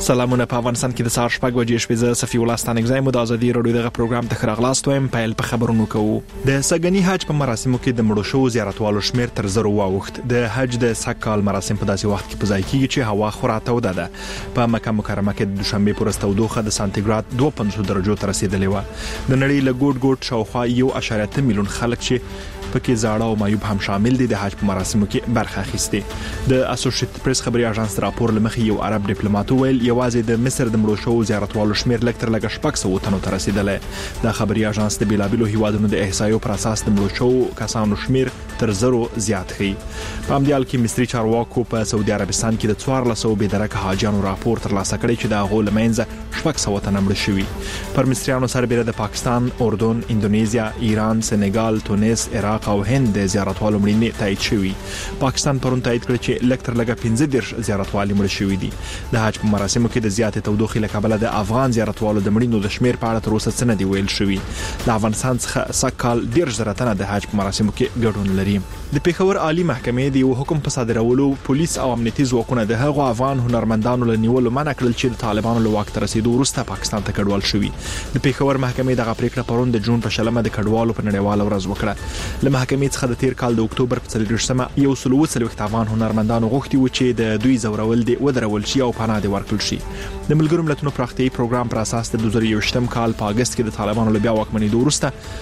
سلامونه. په افغانستان کې د سهار 6 بجې شپې ز صفي الله ستانګزای مو د ازادي رادیو دغه پروګرام ته خراغلاست وایم. پیل په خبرونو کوو. د سګنی حج په مراسمو کې د مړو شو زیارتوالو شمیر تر 0 واوښت. د حج د سکهال مراسم په داسې وخت کې په ځای کېږي چې هوا خورا توده ده. په مکه مکرمه کې د دوشنبه پر ورځ تودوخه د سانتیګراد 2.5 درجو ته رسیدلې و. د نړۍ له ګوټ شاوخوا 1.8 میلیون خلک چې پکې زاړه او معیوب هم شامل دي د حج په مراسمو کې برخه اخیسته. د اسوسییټډ پریس خبري اژانس راپور لمخې یو عرب ډیپلوماټ ویل یوازې د مصر د مړو شو زیارتوالو شمیر لکتر لګ شپږ سو تنو ته رسیدلې. د خبري اژانس د بیلابلو هیوادونو د احصایو پر اساس د مړو شو کسانو شمیر تر 0 زیات خي. په امدیال کې مصری چارواکو په سعودي عربستان کې د 1400 بيدرکه حاجیانو راپور ترلاسه کړی چې د غول مینځ شپږ سو تنه مړ شوي. پر مصریانو سربېره د پاکستان، اردن، اندونیزیا، ایران، سنگال، تونس، عراق او هند د زیارتوالو مړینې تایید شوي. پاکستان پرون تایید کړ چې لکتر لګه 15 زیارتوالو مړ شوي دي. د حج په مراسمو کې د زیاتې تودوخې له کبله د افغان زیارتوالو د مړینو د شمیر په اړه تر اوسه څه نه دی ویل شوی. د افغانستان څخه سکهال 10 تنه د حج په مراسمو کې ګډون لري. د پیښور عالی محکمې د یو حکم په صادرولو پولیس او امنیتي ځواکونه د هغو افغان هنرمندانو له نیولو منع کړل چې د طالبانو له واک ته رسیدو وروسته پاکستان ته کډوال شوي. د پیښور محکمې دغه پریکړه پرون د جون په شلمه د کډوالو په نړیواله ورځ وکړه. له محکمې څخه د تیر کال د اکتوبر په 30مه یو سلو څلوېښت افغان هنرمندانو غوښتي و چې د دوی زورول دي ودرول شي او پناه دي ورکړل شي. د ملګرو ملتونو پراختیایي پروګرام پر اساس د 2021م کال په اگست کې د طالبانو له بیا واکمنۍ وروسته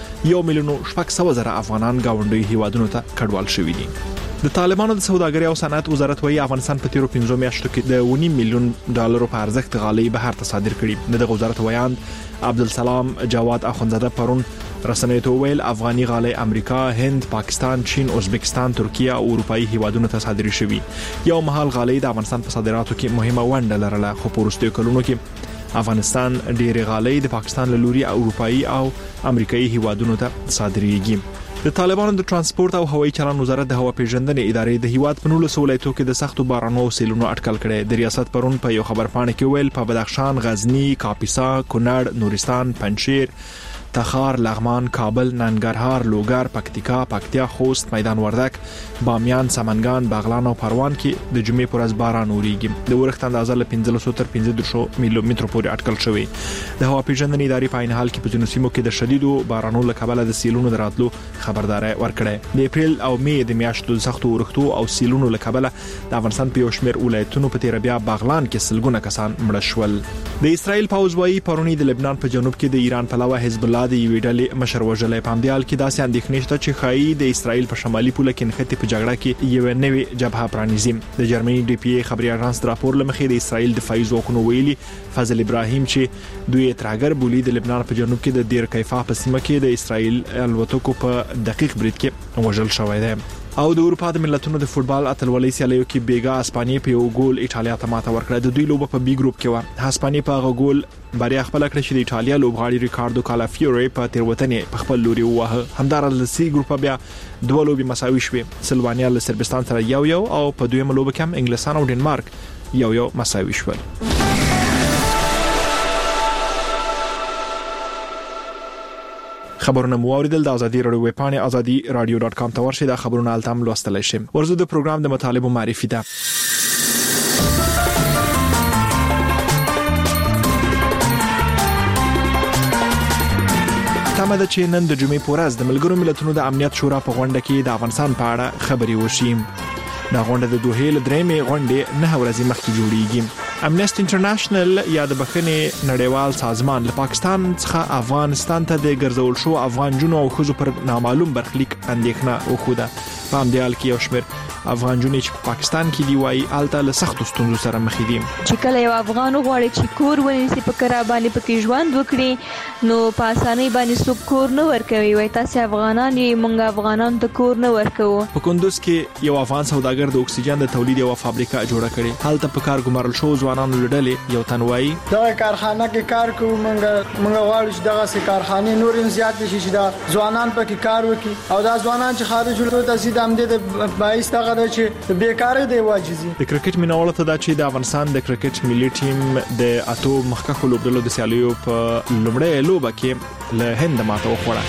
1,600,000 افغانان گاونډي هیوادونو ته کډوال شوي دي. د طالبانو د سوداګرۍ او صنعت وزارت وايي افغانستان په تیرو 15 میاشتو کې د 1 میلیون ډالرو په ارزښت غالۍ بهر ته صادر کړي. د وزارت ویاند عبدالسلام جواد اخونزاده پرون رسنیو ته ویل افغاني غالۍ امریکا، هند، پاکستان، چین، ازبکستان، ترکیه او اروپאי هیوادونو ته صادري شوي. یو مهال غالۍ د افغانستان په صادراتو کې مهمه ونډه لرله، خو په وروستیو کلونو کې افغانستان ډېر غالۍ د پاکستان له لوري اروپאי او امریکایي هیوادونو ته صادرېږي. د طالبانو د ترانسپورت او هوایي چلند وزارت د هوا پیژندنې ادارې د هیواد په 19 ولایتونو کې د سختو بارانونو او سیلونو اټکل کړي. د ریاست پرون په یو خبرپاڼه کې ویل په بدخشان، غزنی، کاپیسا، کونړ، نورستان، پنجشیر، تخار، لغمان، کابل، ننګرهار، لوګر، پکتیکا، پکتیا، خوست، میدان وردک، بامیان، سمنګان، بغلان او پروان کې د جمعې پر ورځ باران اوريږي. د ورښت اندازه له 1500 تر 1500 میلیمتر پورې اټکل شوی. د هوا پیژندنې ادارې په عین حال کې په ځینو سیمو کې د شدیدو بارانونو له کبله د سیلونو دراتلو خبرداري ورکړه. د اپریل او مې د میاشتو سختو ورښتو او سیلونو له کبله د افغانستان په یو شمېر ولایتونو په تیر بیا بغلان کې سلګونه کسان مړ شول. د اسرایل پوځ وايي پرونی د لبنان په جنوب کې د ایران په لوا حزب الله د یوې ډلې مشر وژلې. په امدیال کې داسې اندېښنې شته چې خایي د اسرایل په شمالي پوله کې نښتې په جګړه کې یو نوې جبهه پرانیزي. د جرمني ډي پی ای خبري اژانس راپور لمخې د اسرایل دفاعي ځواکونو ویلي فضل ابراهیم چې دوی ترګر بولی د لبنان په جنوب کې د دیر کیفا په سیمه کې د اسرایل الوتکو په دقیق برید کې وژل شوی دی. او د اروپا د ملتونو د فوتبال اتلولۍ سیالیو کې بیګا اسپانیا په یو ګول ایټالیا ته ماته ورکړه. د دوی لوبه په بي ګروپ کې و. اسپانیا په هغه ګول بریا خپل کړی چې د ایټالیا لوبغاړي ریکاردو کالافیوري په تیروتنې په خپل لوري ووهه. همدارل سی ګروپ بیا دوه لوبي مساوي شوې. سلوانیا له سربستان سره 1-1 او په دویمه لوبه کې هم انګلستان او ډنمارک 1-1 مساوي شول. خبرونه مو اوریدل. د ازادي رادیو ویب پاڼه azadi.radio.com ته ورشئ. دا خبرونه التم لوستلای شئ. ورزو د پروګرام د مطالبه معرفي ده. تمه ده چې نن د جمعې په ورځ د ملګرو ملتونو د امنیت شورا په غونډه کې د افغانستان په اړه خبري وشي. دا غونډه د دوه له درېمې غونډې 9 ورځې مخکې جوړیږي. امنیسټي انټرنیشنل یا د بخښنې نړیوال سازمان له پاکستان څخه افغانستان ته د ګرځول شو افغان جنو او خزو پر نامعلوم برخلیک اندېښنه وخوده. په امدیال کې یو شمېر افغان جنې چې په پاکستان کې دی وايي الته له سختو ستونزو سره مخ دي. چې کله یو افغان غواړي چې کور ونیسي په کرا باندې پکې ژوند وکړي نو په اسانۍ باندې څوک کور نه ورکوي. وای تاسو افغانان یې مونږ افغانان ته کور نه ورکوو. په کندوز کې یو افغان سوداګر د اکسیجن د تولید یو فابریکه جوړه کړې. هلته په کار ګمارل شو ځوانانو لړلې یو تنوي دا کارخانه کې کار کوو. مونږ غواړو چې دغه سي کارخانه نور زیات شي چې دا ځوانان پکې کار وکړي او دا ځوانان چې خارج ولته تاسو د امدې د باعث دغه چې بیکاری دی واجزي. د کرکټ میناوالو ته دا چې د افغانستان د کرکټ ملي ټیم د اتو مخکښو لوبډلو د سیالیو په لومړۍ لوبه کې له هند ماته وخوړه.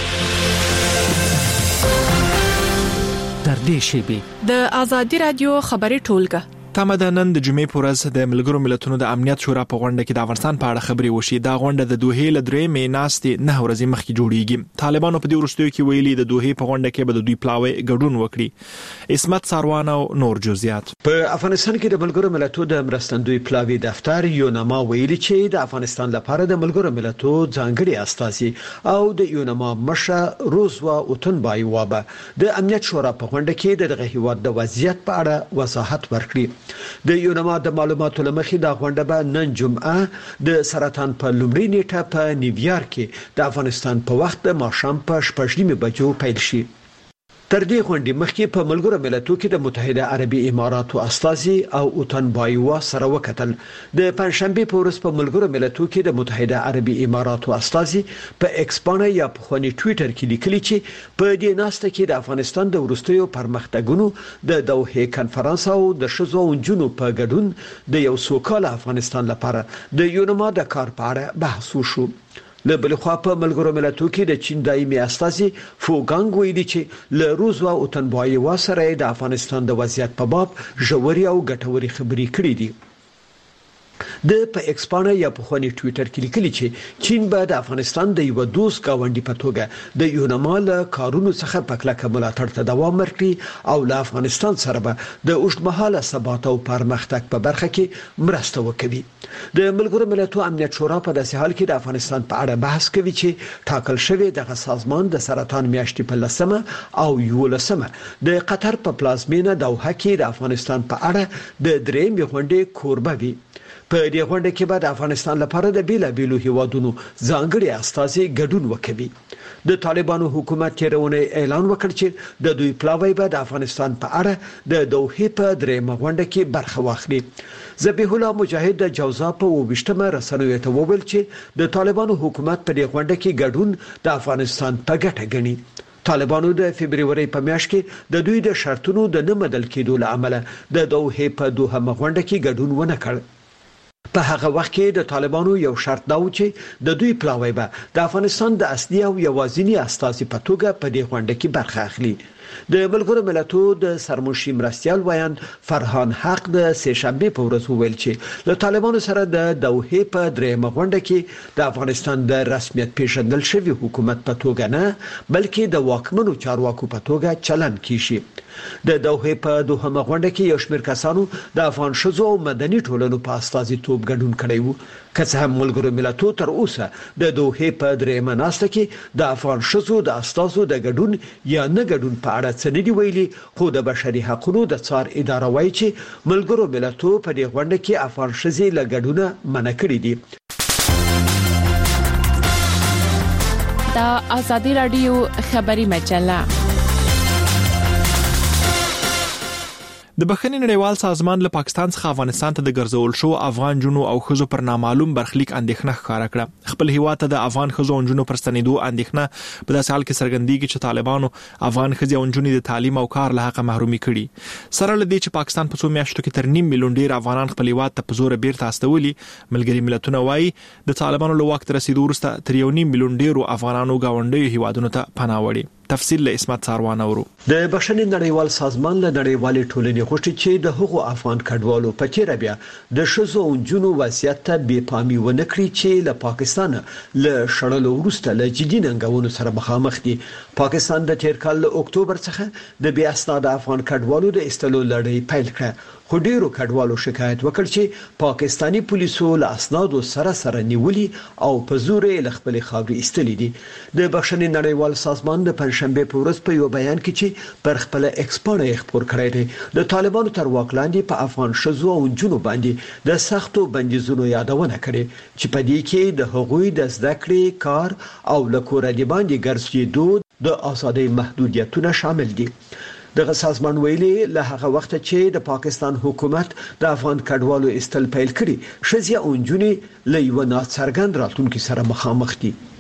تر دې شی به د ازادي رادیو خبري ټولګه تمه ده نن د جمعې په ورځ د ملګرو ملتونو د امنیت شورا په غونډه کې د افغانستان په اړه خبرې وشي. دا غونډه د دوحې له درېیمې ناستې 9 ورځې مخکې جوړیږي. طالبانو په دې وروستیو کې ویلي د دوحې په غونډه کې به د دوی پلاوی ګډون وکړي. اسمت ساروان او نور جزئیات. په افغانستان کې د ملګرو ملتونو د مرستندوی پلاوی دفتر یونما ویلي چې د افغانستان لپاره د ملګرو ملتونو ځانګړي استازي او د یونما مشر روزوا اوتنبای وابه د امنیت شورا په غونډه کې دغه هیواد د وضعیت په اړه وضاحت ورکړي. د یونما د معلوماتو لمخې د غونډه به نن جمعه د سرطان په لومړۍ نیټه په نیویارک کې د افغانستان په وخت د ماښام په 8:30 بجو پیل شي. تر دې غونډې مخکې په ملګرو ملتونو کې د متحده عربي اماراتو استازي او اوتنبایوا سره وکتل. د پنځشنبه په ورځ په ملګرو ملتونو کې د متحده عربي اماراتو استازي په ایکس باندې یا په خوني ټوئیټر کې لیکلي چې په دې ناسته کې د افغانستان د وروستیو پرمختګونو د دوحې کنفرانس او د شذو او جنو په ګډون د یو سوکاله افغانستان لپاره د یونما د کار په اړه بحث وشو. له بل خوا په ملګرو ملتونو کې د چین دایمي استازي فوګانګ ویلي چې له روزوا اوتنبایوا سره د افغانستان د وضعیت په باب ژوري او ګټوري خبرې کړې دي. د په ایکس باندې یا په خوني ټوئیټر کې لیکلي چې چین به د افغانستان د یو دوست گاونډي په توګه د یونما له کارونو څخه په کلکه ملاتړ ته دوام ورکړي او له افغانستان سره به د اوږدمهاله ثبات او پرمختګ په برخه کې مرسته وکړي. د ملګرو ملتونو امنیت شورا په داسې حال کې د افغانستان په اړه بحث کوي چې ټاکل شوی دغه سازمان د سرطان میاشتې په 10 او 11 د قطر په پلازمینه دوحه کې د افغانستان په اړه د درېیمې غونډې کوربه وي. په دې غونډه کې به د افغانستان لپاره د بیلابیلو هیوادونو ځانګړي استازي ګډون وکړي. د طالبانو حکومت تیرونه اعلان وکړ چې د دوی پلاوی به د افغانستان په اړه د دوحې په درېیمه غونډه کې برخه واخلي. ذبیح الله مجاهد د جوزا په 28مه رسنیو ته وویل چې د طالبانو حکومت په دې غونډه کې ګډون د افغانستان په ګټه ګڼي. طالبانو د فبرवरी په میاشت کې د دوی د شرطونو د نه بدل کېدو لامل د دوحې په دوهمه غونډه کې ګډون ونه کړ. په هغه وخت کې د طالبانو یو شرط دا و چې د دوی پلاوی به د افغانستان د اصلي او یوازینی استازي په توګه په دې غونډه کې برخه اخلي. د ملګرو ملتونو د سرمشي مرستيال ویاند فرحان حق د سهشنبه په ورځ ویل چې له طالبانو سره د دوحې په درېیمه غونډه کې د افغانستان د رسمیت پیژندل شوی حکومت په توګه نه بلکې د واکمنو چارواکو په توګه چلن کیږي. د دوحې په دوهمه غونډه کې یو شمېر کسانو د افغان شذو او مدني ټولنو په استازیتوب ګډون کړی وو. که څه هم ملګرو ملتونو تر اوسه د دوحې په درېیمه ناسته کې د افغان شذو د استازو د ګډون یا نه ګډون په اړه څه نه دی ویلي، خو د بشري حقوقو د څار اداره وایي چې ملګرو ملتونو په دې غونډه کې افغان شذې له ګډونه منع کړی دي. دا آزادی رادیو خبری مجله. د بخښنې نړیوال سازمان له پاکستان څخه افغانستان ته د ګرځول شو افغان جنو او خزو پر نامعلوم برخلیک اندېښنه ښکاره کړه. خپل هیواد ته د افغان خزو او جنو پر ستنېدو اندېښنه په داسې حال کې څرګندېږي چې طالبانو افغان خزي او جنو د تعلیم او کار له حقه محرومي کړي. سره لدې چې پاکستان په 2 میاشتو کې تر 1.5 میلیون ډیر افغانان خپل هیواد ته په زور بیرته استولي، ملګري ملتونه وایي د طالبانو له واک تر رسیدو وروسته تر 1.5 میلیون ډیرو افغانانو گاونډیو هیوادونو ته پناه وړي. تفصیل له اسمت ساروان اورو. د بخښنې نړیوال سازمان له نړیوالې ټولنې غوښتي چې د هغو افغان کډوالو په تیر بیا د شذو او جنو وضعیت ته بې پامي ونه کړي چې له پاکستان له شړلو وروسته له جدي ننګونو سره مخامخ دي. پاکستان د تیر کال له اکتوبر څخه د بې اسناد افغان کډوالو د استلو لړۍ پیل کړه. خو ډیرو کډوالو شکایت وکړ چې پاکستانی پولیسو له اسنادو سره نیولي او په زور یې خپل خاوري استلې دي. د بخښنې نړیوال سازمان د پنځشنبه په ورځ په یو بیان کې چې پر خپل ایکسپورټ خبر کړی دی د طالبانو تر واک لاندې په افغان شذو او جنو باندې د سختو بندیزونو یادونه کړې چې په دې کې د حقوقي د زده کړې کار او لکور دی باندې ګرځېدو د ازادۍ محدودیتونه شامل دي. دغه سازمان ویلي له هغه وخت چې د پاکستان حکومت د افغان کډوالو استل پیل کړي شذیا او جنې له یو ناڅرګند راتلونکي سره مخامخ دي.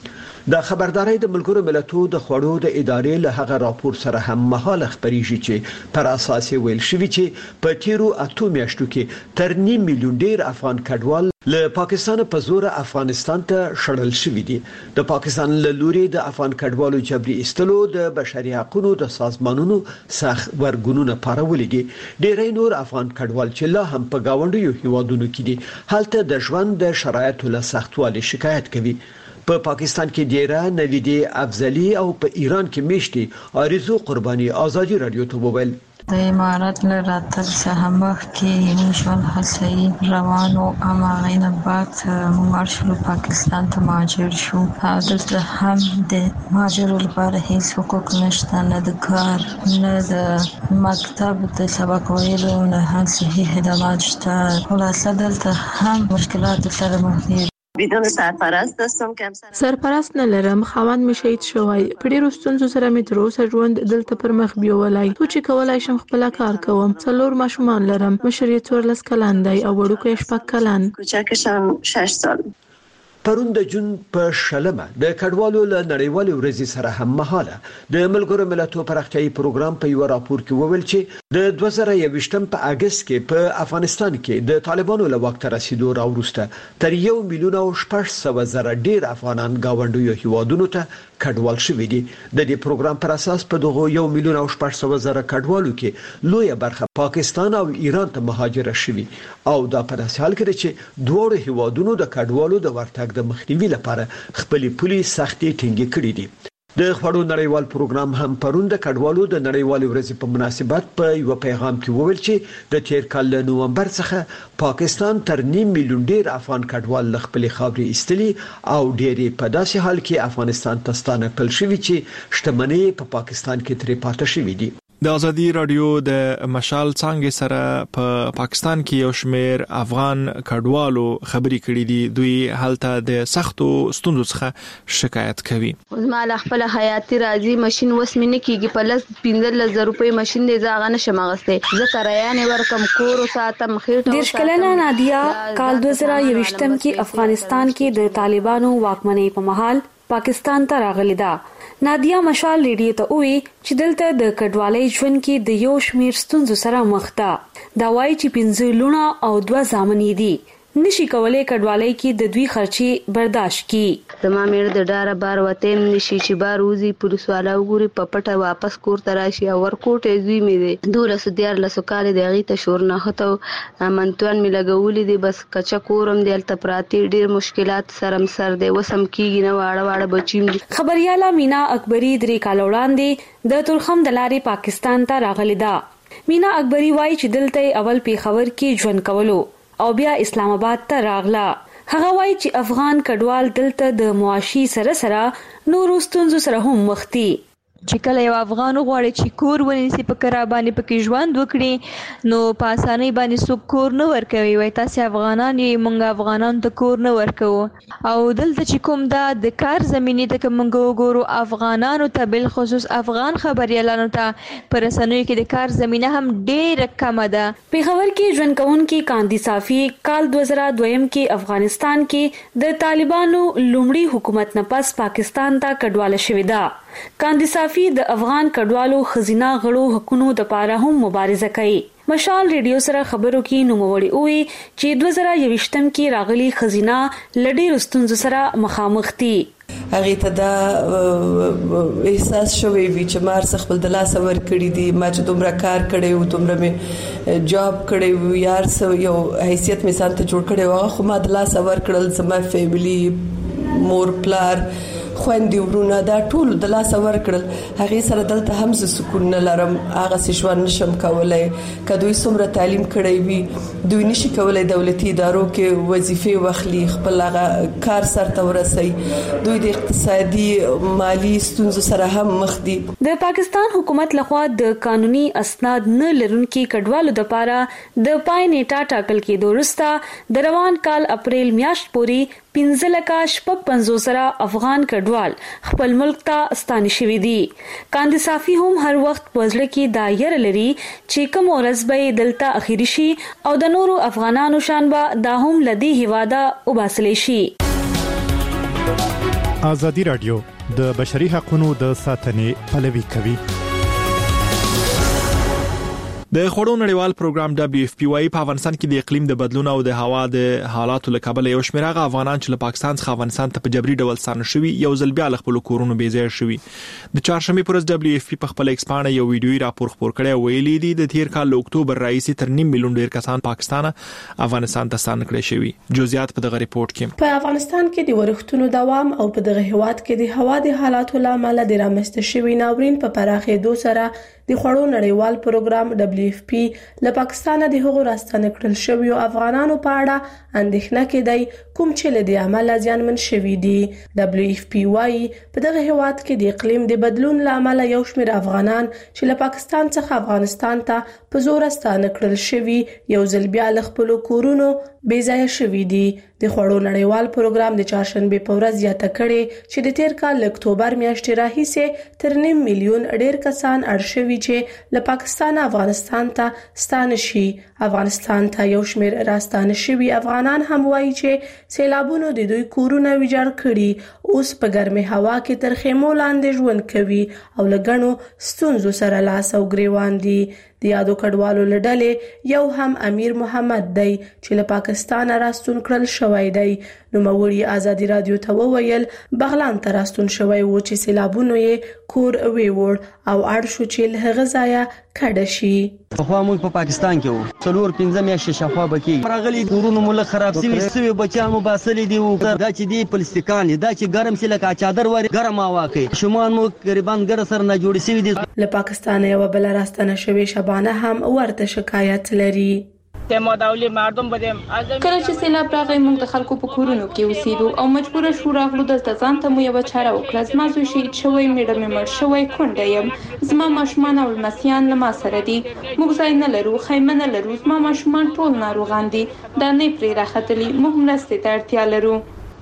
د خبرداري د ملګرو ملتونو د خوړو د ادارې له هغه راپور سره هم مهاله خبريږي چې پر اساس ویل شوی چې په تیرو 8 میاشتو کې تر 9 میلیون ډیر افغان کډوال له پاکستان په زور افغانستان ته شړل شوی دي. د پاکستان له لوري د افغان کډوالو جبري استلو د بشري حقوقو د سازمانونو سخت ورګونونه پارولې دي. ډېری نور افغان کډوال چې لا هم په گاونډیو هیوادونو کې دي هلته د ژوند د شرایطو له سختوالي شکایت کوي. په پاکستان کې ډیره نویدي افضلی او په ایران کې میشتي آرزو قرباني ازادي رادیو ته وویل د امارات له راتګ څخه مخکې ژوند هڅې روانو اما غینه بعد موږ شروع پاکستان ته مهاجر شو او دلته هم د مهاجرو لپاره هیڅ حقوق نشته، نه د کار نه د مکتب د سبق ویلو نه هم صحي خدمات شته. خلاصه دلته هم مشکلات سره مخ دي. بدون سرپرست دستم کم سرپرست نه لرم، خاوند می شهید شوی. په ډیرو ستونزو سره می تر اوسه ژوند دلته پر مخ بیولای. تو چې کولای شم خپل کار کوم. 4 ماشومان لرم، مشر یې 14 کلن دی او وړوکی 6 کلن. کوچکشم 6 سال. پرون د جون په شلمه د کډوالو له نړیوالې ورځې سره هم مهاله د ملګرو ملتونو پراختیايي پروګرام په یو راپور کې وویل چې د 2021 په اگست کې په افغانستان کې د طالبانو له واک ته رسیدو راوروسته تر 1 میلیون او 800,000 ډیر افغانان گاونډیو هیوادونو ته کډوال شوي دي. د دې پروګرام پر اساس په دغه 1 میلیون او 800,000 کډوالو کې لویه برخه پاکستان او ایران ته مهاجر شوي او دا په داسې حال کې چې دوه هیوادونو د کډوالو د ورتګ د مخنیوي لپاره خپل پولیس سختي ټینګې کړې دي. د خوړو نړیوال پروګرام هم پرون د کډوالو د نړیوال ورځې په مناسبت په یو پیغام کې وویل چې د تیر کال له نومبر څخه پاکستان تر 9 میلیون ډیر افغان کډوال خپل خاورې ایستلي او ډېری په داسې حال کې افغانستان ته ستانه کړل شوی چې شتمنۍ په پاکستان کې ترې پاتې شوې دي. د ازادي رادیو د مشال څنګه سره په پاکستان کې یو شمېر افغان کډوالو خبري کړې دي. دوی هلته د سختو ستونزو څخه شکایت کوي. زما له خپل حیاتي راځي ماشين وسمنه کیږي په لس 15,000 روپۍ ماشين دی ځاغه نشم غسته زه کرایانه ورکم کور او ساتم خېټه. د شکلنا نادیا کال 2021 کې افغانستان کې د طالبانو واکمنۍ په محل پاکستان ته راغلی ده. نادیا مشال ریډیو ته وی چې دلته د کډوالۍ ژوند کې د یو شمیر ستونزو سره مخ ده. دا وایي چې 15 لونه او 2 زامنې دي. نشي کولای کډوالۍ کې د دوی خرچي برداشت کی. زما مېر د ډاره بار وته نشي چې بار وزي پولیس والا وګوري په پټه واپس کور ته راشي او ورکوټه زوی مې دي 214 کال د غي ته شور نه هته منتوان مې لګولې دي بس کچا کورم د التپراتی ډیر مشکلات سره سر دی وسم کیږي نه واړه بچیم دي. خبرياله مینا اکبری 3 کال وړاندې د ترخم د لارې پاکستان ته راغلی ده. مینا اکبری وایي چې دلته اول پیښور کې ژوند کولو او بیا اسلام آباد ته راغله. هغه وایي چې افغان کډوال دلته د معاشي سره نورو ستونزو سره هم مخ دي. چې کله یو افغان غواړي چې کور ونیسي په کرا باندې پکې ژوند وکړي نو په اسانۍ باندې څوک کور نه ورکوي. وای تاسو افغانان یې مونږ افغانان ته کور نه ورکوو او دلته چې کوم دا د کار زمینې ته کومګو وګورو افغانانو ته بل خصوص افغان خبريالانو ته پر اسانۍ کې د کار زمينه هم ډېر کم ده. پیښور کې ژوند کوونکي کاندي صافي کال 2002 کې افغانستان کې د طالبانو لومړي حکومت نه پس پاکستان ته کډواله شوې ده. کاندي صافي د افغان کډوالو خزینه غړو حقوقو د پاره هم مبارزه کوي. مشال ریډیو سره خبرو کې نوموړي وی چې 2021 کې راغلي خزینه لډیر ستونزو سره مخامخ دي. هغه ته دا احساس شوی وی چې مار څخه خپل د لاس ور کړی دي ما چې دومره کار کړی و دومره می جاب کړی و یار سو یو حیثیت می سانته جوړ کړی و خو ما د لاس ور کړل زما فیملی مور پلار خويندې ورونه دا ټول د لاس ور کړل. هغه سره دلته هم ز سکون نه لرم هغه سشوان نشم کولای کدوې څومره تعلیم کړی وي دوی نشي کولای دولتي ادارو کې وظیفه واخلي خپل هغه کار سره ورسي. دوی د اقتصادي مالی ستونزو سره هم مخ دي. د پاکستان حکومت لخوا د قانوني اسناد نه لرونکي کډوالو د پاره د پای نیټه ټاکل کېدو وروسته د روان کال اپریل میاشت پورې 15,050 افغان کډوال خپل ملک ته ستانه شوي دي. کاندي صافي هم هر وخت پزړه کې دایر لري چې کوم ورځ به دلته اخیری شي او د نورو افغانانو شان به دا هم لدی هواده وباسل شي. ازادي رادیو د بشري حقوقو د ساتنې پلوي کوي. د خوړو نړیوال پروګرام WFP په افغانستان کې د اقلیم د بدلون او د هوا د حالاتو له کبله یو شمېر هغه افغانان چې له پاکستان څخه افغانستان ته په جبري ډول ستانه شوي یو ځل بیا له خپل کورونو بې ځای شوي. د چهارشنبه پر ورځ WFP په خپل ایکسپانډ یو ویډیويي راپور خپور کړی او ویلي دی د تیر کال اکتوبر راځي تر 9 میلیون ډیر کسان پاکستان افغانستان ته ستانه کړي شوي. جزئیات په دغه ریپورت کې. په افغانستان کې د ورښتونو دوام او په دغه هیواد کې د هوا د حالاتو لامل د رامنځته شوي ناورین په پراخېدو سره د خوړو نړیوال پروګرام WFP له پاکستان د هغو راستنه کړل شوی افغانانو په اړه اندېښنه کېدای کوم چې له دې عمل ځانمن شوی دي. WFP وايي په دغه هیواد کې د اقلیم د بدلون لامل یو شمېر افغانان چې له پاکستان څخه افغانستان ته په زور راستنه کړل شوی یو ځل بیا له خپل کورونو بې ځای شوی دي. د خوړو نړیوال پروګرام د چهارشنبه په ورځ زیاته کړي چې د تیر کال اکتوبر میاشتې راهیسې تر 9 میلیون ډیر کسان اړ شوي چې له پاکستان افغانستان ته ستانه شي. افغانستان ته یو شمېر راستانه شوي افغانان هم وایي چې سیلابونو د دوی کورونه ویجاړ کړي، اوس په ګرمه هوا کې تر خیمو لاندې ژوند کوي او له ګڼو ستونزو سره لاس او ګریوان دي. د یادو کډوالو لړلې یو هم امیر محمد دی چې له پاکستان راستون کړل شوی دی. نو موري ازادي رادیو ته وویل بغلان ته راستون شوی و چې سیلابونو یې کور ویوړ او اړ شو چې له غزایا کډه شي. خو موږ په پاکستان کې وو 4-5 میاشتې شفا بکی راغلي کورونو مول خراب سوي بچانو باسلې دی او دا چې دی پلستیکان دا چې ګرم سي لکه چادر ور ګرم واکي شومان مو غریبان ګر سر نه جوړ سوي دي. له پاکستان یو بل راستنه شوی شبانه هم ورته شکایت لري. کله چې سیلاب راغی موږ د خلکو په کورونو کې اوسېدو او مجبور شو راغلو دلته ځان ته مو یو چاره وکړه. زما زوی شهید شوی، میړه مې مړ شوی، کونډه یم، زما ماشومان او لمسیان له ما سره دي، موږ ځای نه لرو، خیمه نه لرو، زما ماشومان ټول ناروغان دي، دا نه پرې راختلی، موږ مرستې ته اړتیا لرو.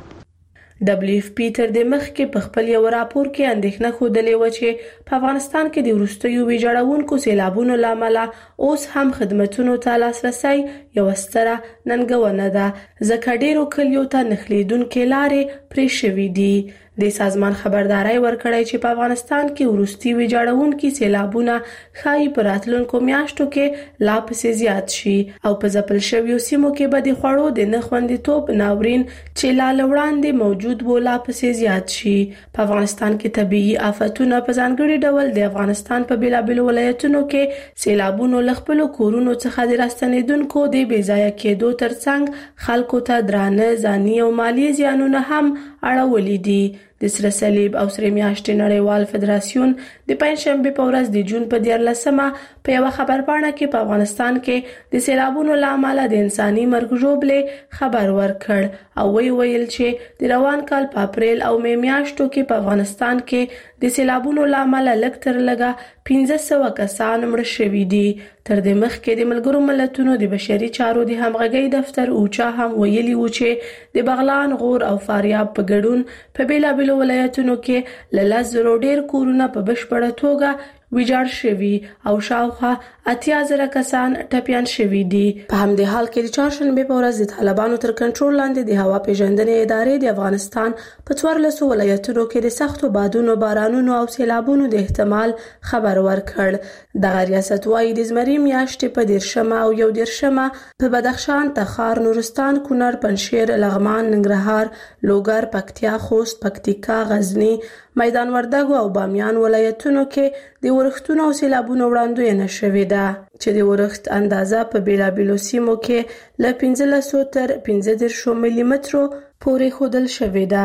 WFP تر دې مخکې په خپل یو راپور کې اندېښنه ښودلې و چې په افغانستان کې د وروستیو ویجاړونکو سیلابونو لامل اوس هم خدماتونو ته لاسرسي یو ستره ننګونه ده، ځکه ډیرو کلیو ته نښلیدونکې لارې پرې شوې دي. د سازمان خبرداري ورکړی چې په افغانستان کې وروستي ویجاړونکي سیلابونه خای په راتلونکو میاشتو کې لا پسې زیات شي او په ځپل شویو سیمو کې به د خوړو د نه خوندیتوب ناورین چې لا وړاندې موجود و لا پسې زیات شي. په افغانستان کې طبيعي آفتونه په ځانګړي ډول د افغانستان په بیلابل ولایتونو کې سیلابونو لخپل کورونو څخه د راستنیدونکو د بې ځای کېدو ترڅنګ خلکو ته درانه ځاني او مالی زیانونه هم اړولې دي. د سره صلیب او سره میاشتې نړیوال فدراسیون د پنځشنبه په ورځ د جون په 14مه په یو خبرپاڼه کې په افغانستان کې د سیلابونو لامل د انساني مرګ ژوبلې خبر ورکړ او ویل چې د روان کال په اپریل او مې میاشتو کې په افغانستان کې د سیلابونو لامل لکتر لګا 1500 کسان مړ شوي دي. تر دې مخکې د ملګرو ملتونو د بشري چارو د همغږي دفتر اوچا هم ویلي و چې د بغلان، غور او فاریاب په ګډون په بیلابل ولایتونو کې له 10,000 ډیر کورونه په بشپړه توګه ویجاړ شوي او شاوخوا 80,000 کسان ټپيان شوي دي. په همدې حال کې د چهارشنبه په ورځ د طالبانو تر کنټرول لاندې د هوا پیژندنې ادارې د افغانستان په 14 ولایتونو کې د سختو بادونو، بارانونو او سیلابونو د احتمال خبر ورکړ. د ریاست وايي د زمري میاشتې په 10 او 11 په بدخشان، تخار، نورستان، کونړ، پنجشیر، لغمان، ننګرهار، لوګر، پکتیا، خوست، پکتیکا، غزنی، میدان وردګو او بامیان ولایتونو کې د ورښتونو او سیلابونو وړاندوینه شوې ده چې د ورښت اندازه په بیلابلو سیمو کې له 15 تر 15 ملي مترو پورې ښودل شوې ده.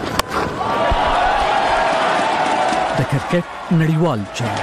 د کرکټ نړیوال جام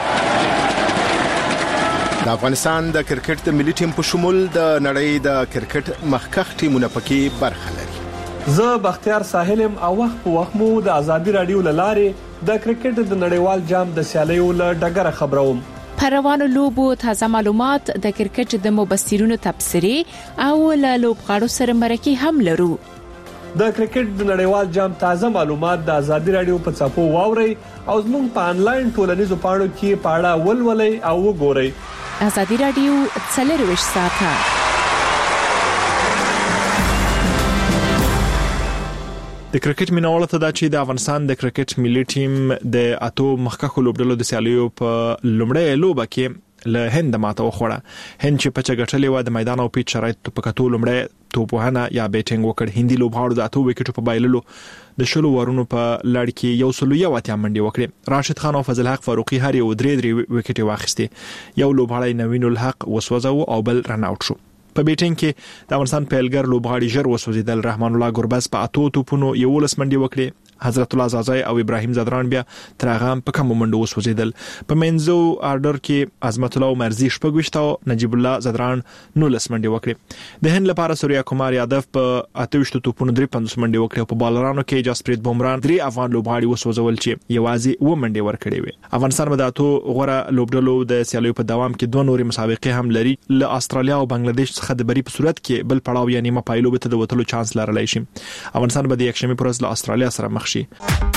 د افغانستان د کرکټ د ملي ټیم په شمول د نړۍ د کرکټ مخکښ ټیمونو پکې برخه لري. زه بختیار ساحلم او وخت په وخت مو د ازادي رادیو لاره د کرکټ د نړیوال جام د سیالیو له ډګره خبروم. پروانو لوبو تازه معلومات، د کرکټ د مبصرینو تبصرې او له لوبغاړو سره مرکه هم لرو. د کرکټ د نړیوال جام تازه معلومات د ازادي رادیو په صفحو واوري او زموږ په انلاین ټولنیزو پاڼو کې پاړه ولولئ او وګورئ. ازادي رادیو 24 ساعته. د کرکټ مینوالو ته دا چې د افغانستان د کرکټ ملي ټیم د اتو مخکښو لوبډلو د سیالیو په لومړۍ لوبه کې له هند ماته وخوړه. هند چې په چغټلې و د میدان او پیچ شرایط په کتو لومړی توپوهنه یا بیټینګ وکړ. هندي لوبغاړو د اتو وکټو په بایللو د شلو وارونو په لړ کې یو سلو یو اتیا منډي وکړي. راشد خان او فضل حق فاروقي هر یو درې وکټي واخیستي. یو لوبغاړی نوین الحق وسوځو او بل رن اوټ شو. په بیټینګ کې د افغانستان پیلګر لوبغاړي ژر وسوځیدل. رحمان الله ګربز په اتو توپونو 11 منډي وکړي. حضرت الله زازای او ابراهیم زدران بیا ترغه په کم منډو وسوځیدل. په منځو آرډر کې عظمت الله مرزي شپږ او نجیب الله زدران 19 منډي وکړي. د هند لپاره سوریا کومار یادف په 28 توپونو 53 منډي وکړي. په بالرانو کې جسپریت بومران 3 افغان لوبغاړي وسوځول چې یوازې و منډي ورکړي وي. افغانستان به د اتو غوړه لوبډلو د سیالیو په دوام کې دوه نوري مسابقې هم لري. له استرالیا او بنگلاديش څخه د بری په صورت کې بل پړاو یعنی ما پایلو به ته د وټلو چانس لرلی شي. افغانستان به د یکشنبه پر ورځ له استرالیا سره مخ شي.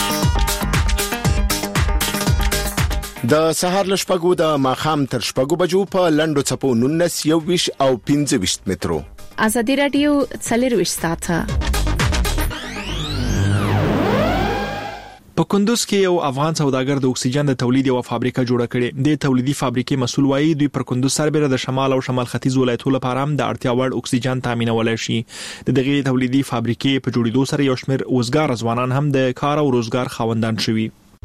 د سهار ل شپږو د ماخام تر شپږو بجو په لندو چپو 19 21 او 25 مترو. ازادي رادیو څلرويش ساعته. په کندوز کې یو افغان سوداګر د اکسیجن د تولید یو فابریکه جوړه کړې. د تولیدي فابریکې مسول وایي دوی پر کندوز سربېره د شمال او شمال ختیځ ولایتونو لپاره هم د اړتیا وړ اکسیجن تامینولای شي. د دغه تولیدي فابریکې په جوړېدو سره یو شمېر وزګار ځوانان هم د کار او روزګار خاوندان شوي.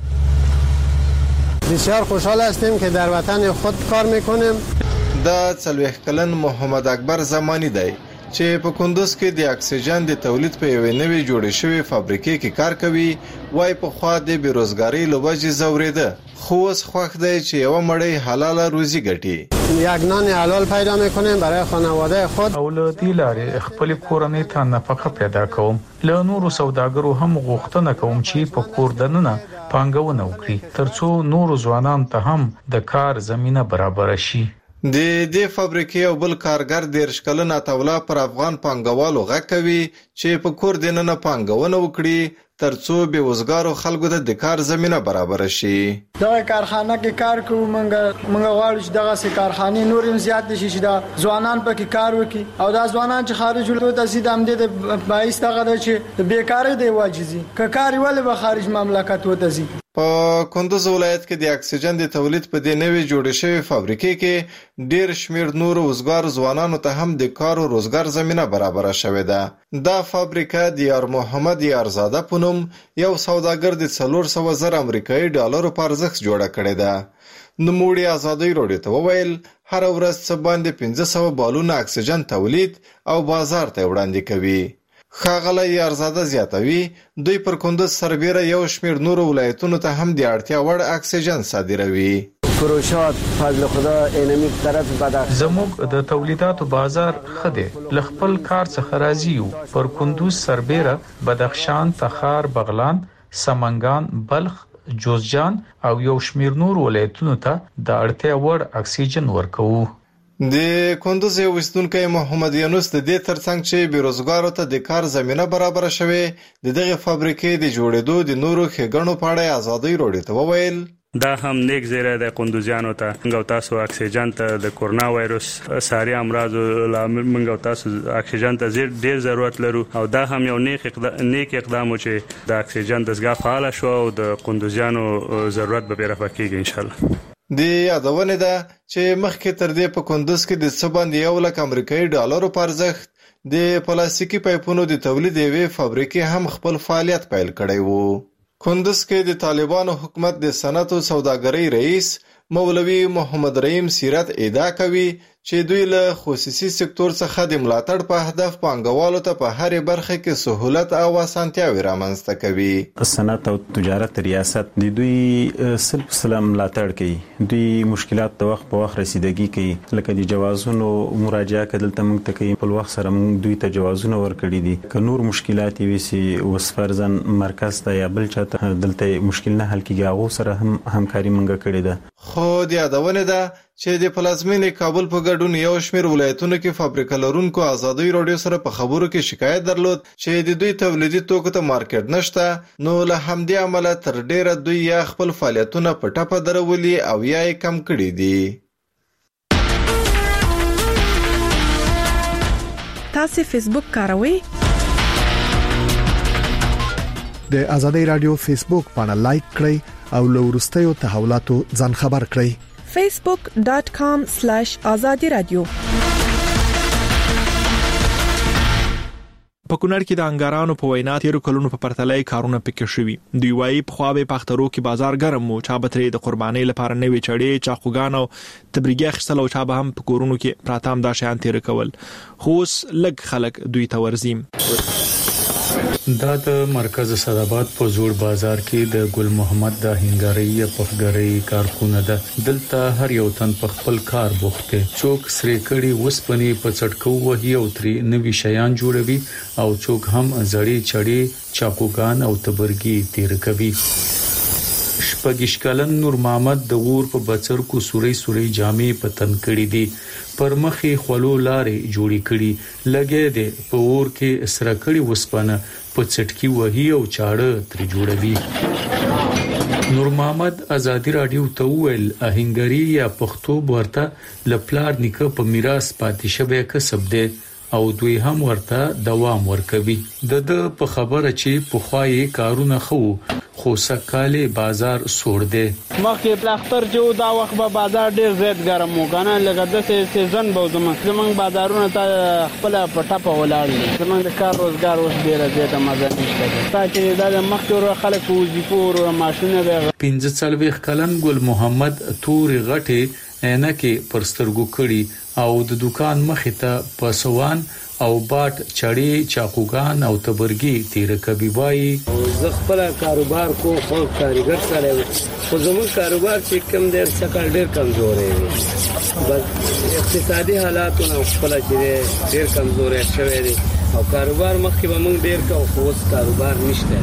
بسیار خوشحال هستیم که در وطن خود کار میکنیم. دا 40 کلن محمد اکبر زمانی دی چې په کندوز کې د اکسیجن د تولید په یوې نوې جوړې شوې فابریکې کې کار کوي. وای په خوا د بیروزګاری لوبجې زوریده خو اوس خوښ دی چې یو مړی حلال روزي ګټي. یک نان حلال پیدا میکنیم برای خانواده خود او له دې لارې خپل کورنۍ ته نفقه پیدا کوم. له نورو سوداګرو هم غوښتنه کوم چې په کور دننه پانګونه وکړي ترڅو نورو ځوانان ته هم د کار زمينه برابر شي. د دې فابریکې او بل کارګر د ارشکلن اتولا پر افغان پانګوالو غکوي چې په کور دننه پانګونه وکړي ترڅو به وزګارو خلکو ته د کار زمينه برابر شي. دغه کارخانه کې کار کوو منګه غواړو چې دغه سي کارخانه نور هم زیات شي چې دا ځوانان پکې کار وکړي او دا ځوانان چې خارج ولته د زیات هم د بایس دغه چې بیکاری دی واجزي که کار ولې به خارج مملکت وته زی. په کندوز ولایت کې د اکسیجن د تولید په دې نوې جوړې شوې فابریکې کې ډېر شمېر نور وزګار ځوانانو ته هم د کار او روزګار زمينه برابر شوې ده. دا فابریکه د یار محمد یارزاده پونم یو سوداګر د 400,000 امریکایي ډالرو په ارزښت جوړه کړې ده. نوموړي ازادي راډیو ته وویل هر ورځ څه باندې 500 بالونه اکسیجن تولید او بازار ته وړاندې کوي. خاغله یارزاده زیاتوي دوی پر کندوز سربېره یو شمېر نور ولایتونو ته هم د اړتیا وړ اکسیجن صادروي. فروشات فضل خدا اینمی طرف بدخ زموږ د تولیداتو بازار خده لخپل کار څخه راضی یو. پر کندوز سربېره بدخشان تخار بغلان سمنګان بلخ جوزجان او یو شمېر نور ولایتونو ته د اړتیا وړ اکسیجن ورکوو. د کندوز یو وستونکو محمد یونس د دې ترڅنګ چې بیروزګارو ته د کار زمينه برابر شوه د دغه فابریکې د جوړېدو د نورو ښګڼو په اړه ازادي راډیو ته وویل دا هم نیک زیره د کندوزیانو ته موږ تاسو اکسیجن ته د کورونا وایروس ساري امراض لامل موږ تاسو اکسیجن ته ډیر ضرورت لرو او دا هم یو نیک اقدام چې د اکسیجن دستګاه فعال شو او د کندوزیانو ضرورت به رفع کیږي ان شاء الله. د یادونه ده چې مخکې تر دې په کندوز کې د څه باندې 1 لک امریکایي ډالرو په ارزښت د پلاستیکي پایپونو د تولید یوې فابریکې هم خپل فعالیت پیل کړی وو. کندوز کې د طالبانو حکومت د صنعت او سوداګرۍ رئیس مولوي محمد رحیم سیرت ادعا کوي چې دوی له خصوصي سکتور څخه د ملاتړ په هدف پانګوالو ته په هر برخه کې سہولت او اسانتیاوي رامنځته کوي. صنعت او تجارت ریاست د دوی سلسله ملاتړ کوي. دوی مشکلات د وخت په وخت رسیدګي کوي لکه د جوازونو مراجعه کول ته موږ ته کوي په وخت سره موږ دوی ته جوازونه ورکړي دي. که نور مشکلات وي سي وسفرزن مرکز ته یا بل چاته دلته مشکل نه حل کیږي هغه سره هم همکاري موږ کړې ده. خو د یادونه ده چې د پلازمینې کابل په ګډون یو شمېر ولایتونو کې فابریکه لرونکو ازادي راډیو سره په خبرو کې شکایت درلود چې د دوی تولیدي توکو ته مارکیټ نشته. نو له همدې عمله تر ډیره دوی یا خپل فعالیتونه په ټپه درولي او یا یې کم کړي دي. تاسو فیسبوک کاروئ؟ د آزادۍ رادیو فیسبوک باندې لایک کړئ او له ورستیو تحولاتو ځان خبر کړئ facebook.com/azadi radio په کونړ کې د انګارانو په وینا تیر کلونو په پرتلای کارونه پکې شوي دوی وايي په خو به پخترو کې بازار ګرم او چا بتري د قرباني لپاره نوې چړې چاقوګان او تبریګي خستل او چا به هم په کورونو کې پراتام دا شیان تیر کول خوس لګ خلک دوی ته ورزیم دا د مرکز سراباد په زوړ بازار کې د ګل محمد د هنګاري پخګري کارخونه ده دلته هر یو تن په خپل کار بوخته څوک سری کړي وسپنی په چټکو وهي او تری نوي شیان جوړوي او څوک هم زړی چړې چاقوګان او تبرګي تیر کوي شپږ کلن نور محمد د ور په بچر کو سوري جامې په تن کړي دي پر مخې خلو لارې جوړې کړي لګې دي په ور کې سره کړي وسپنه په چټکی وهي او چاړه تر جوړوي نور محمد آزادی رادیو ته ویل اهنګری یا پښتو ورته لپلار نیکه په میراث پاتې شوی کسب دی او دوی هم ورته دوام ورکوي د په خبره چې په خوای کارونه خو سکاله بازار سوړ دی مخکې پلاختر جو دا وخت به بازار ډیر زیات ګرم وګڼه لکه د سیزن به زمونږ بازارونه ته خپل پټه په ولاړ دي زمونږ د کار روزګار اوس ډیر زیات مزه نشته تا چې دا مخکې ور خلک وظیفو او ماشينه به 15 کلن ګل محمد تور غټه انکه پرسترګو کړي او د دکان مخې ته پسوان او باټ چړې چاقوګان او تبرګي تیر کوي وای زه خپل کاروبار کو خو کاریګر سره خو زموږ کاروبار چې کم ډیر څخه ډیر کمزورې وي بس اقتصادي حالاتونه خپل ډیر کمزورې شوي دي او کاروبار مخکې به موږ ډیر کو خو اوس کاروبار نشته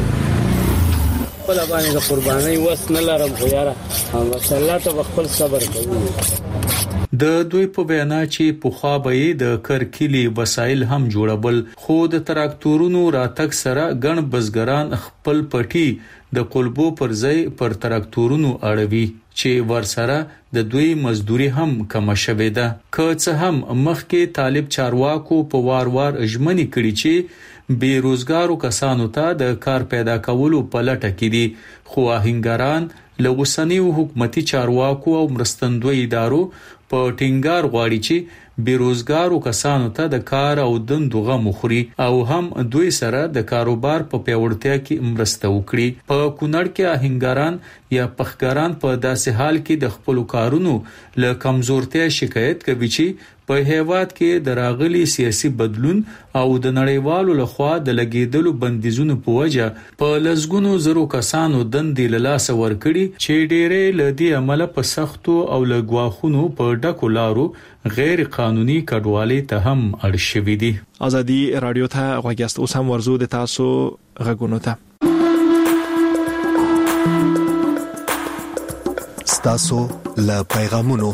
خپل باندې د قرباني وس نه لرم خو یاره الله ته خپل صبر کوي د دوی په بیان چې په خوا به د کرکلی وسایل هم جوړبل خو د تراکتورونو راتګ سره ګڼ بزګران خپل پټي د قلبو پر ځای پر تراکتورونو اړوي چې ورسره د دوی مزدوري هم کم شوه ده که څه هم مخکې طالب چارواکو په وار اجمنی کړي چې بیروزګارو کسانو ته د کار پیدا کولو په لټه کې دي خو آهنګران لوسنیو حکومتي چارواکو او مرستندوی ادارو په ټینګار غواړي چې بیروزګارو کسانو ته د کار او دندو غو مخوري او هم دوی سره د کاروبار په پیوړتیا کې مرسته وکړي په کونړ کې آهنګران یا پخګران په داسې حال کې د خپل کارونو له کمزورتیا شکایت کوي چې په هیواد کې د راغلي سیاسي بدلون او د نړیوالو لخوا د لګیدلو بندیزونو په وجه په لزګونو زرو کسانو دندې له لاس ورکړي چې ډېرې لدی عمل په سختو او لګواخونو په ډکو لارو غیر قانوني کډوالۍ ته هم اړ شوې دي ازادي رادیو ته غوښتل اوس هم ورزو د تاسو غږونو ته ستاسو له پیغامونو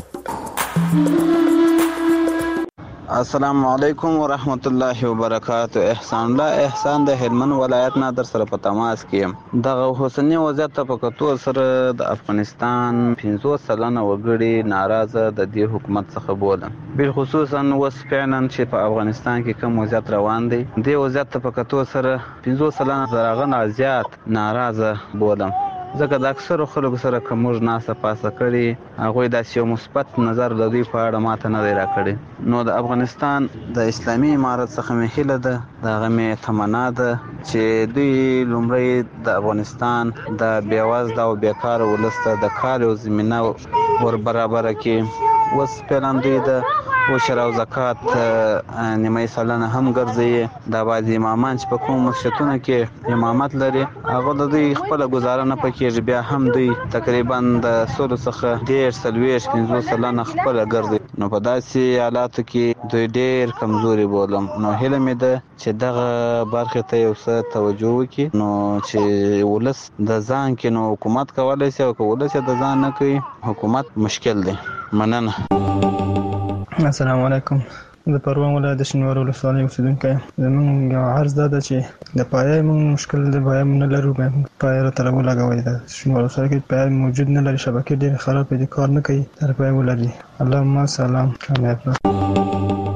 السلام علیکم ورحمت الله وبرکاته احسان الله احسان د هلمند ولایت نه در سره په تماس کې د حسنی وضعیت په کتو سره د افغانستان 15 سلنه وګړي ناراضه د دې حکومت څخه بوله بل خصوصا وسپینن چې په افغانستان کې کوم وضعیت روان دی د وضعیت په کتو سره 15 سلنه درغه زیات ناراضه بوله ځکه د اکثر خلکو سره کومج ناسه پاسه کړي هغه د یو مثبت نظر د دوی په اړه ماته نه دی راکړي نو د افغانستان د اسلامي امارت څخه مهله ده دغه می تمنا ده چې دوی لومړی د افغانستان د بیوازده او بیکار ولسته د کار او زمينه ور برابر کې وس پلاندې ده او شرع او زکات نیمه سالانه هم ګرځي د بعضی امامان چې په کوم مسجدونو کې امامت لري هغه د دوی خپل گزاره نه پکې بیا هم دوی تقریبا د سور څخه ډیر سلويش 15 سالانه خپل ګرځي نو په داسې حالاتو کې دوی ډیر کمزوري بولم نو هله مې ده چې دغه برخه ته یو څه توجه وکړي نو چې ولس د ځان کې نو حکومت کولای شي او ولس د ځان نه کوي حکومت مشکل دی مننه السلام علیکم د پروان ولایت د شینوار ولسوالۍ اوسیدونکی زموږ عرض ده چې د پایې موږ مشکل د پایې نه لرو پایې را تر ولګوي د شینوار ولسوالۍ کې پایې موجود نه لري شبکې ډېر خراب دي کار نه کوي تر پایې ولري اللهم سلام کامیاب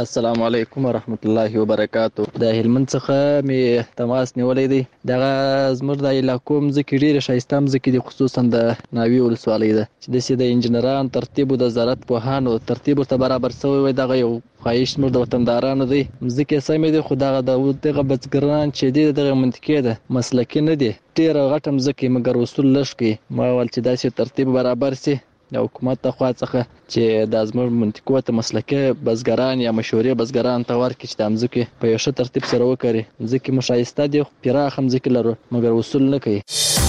السلام علیکم ورحمت الله وبرکاتو. د هلمند څخه می تماس نیولې دی. دغه زموږ د علاقو مځکې ډېرې ښایسته مځکې دي، خصوصا د ناوې ولسوالۍ ده چې د انجنیران ترتیب او د وزارت پوهانو ترتیب ورته برابر شوی وي. دغه یو خواهش موږ د وطندارانو دی. مځکې سمې دي، خو دغه بزګران چې دي دغه منطقې ده مسلکي نه دي، ډېره غټه مځکې مګر وصول لږ کوي. ما ول چې داسې ترتیب برابر سي د حکومت ته خوا څخه چې د زموږ منطقو ته مسلکي بزګران یا مشورې بزګران ته ورکړي چې د مځکې په یو ښه ترتیب سره وکړي. مځکې مو ښایسته دي، پراخه مځکې لرو مګر وصول نه کوي.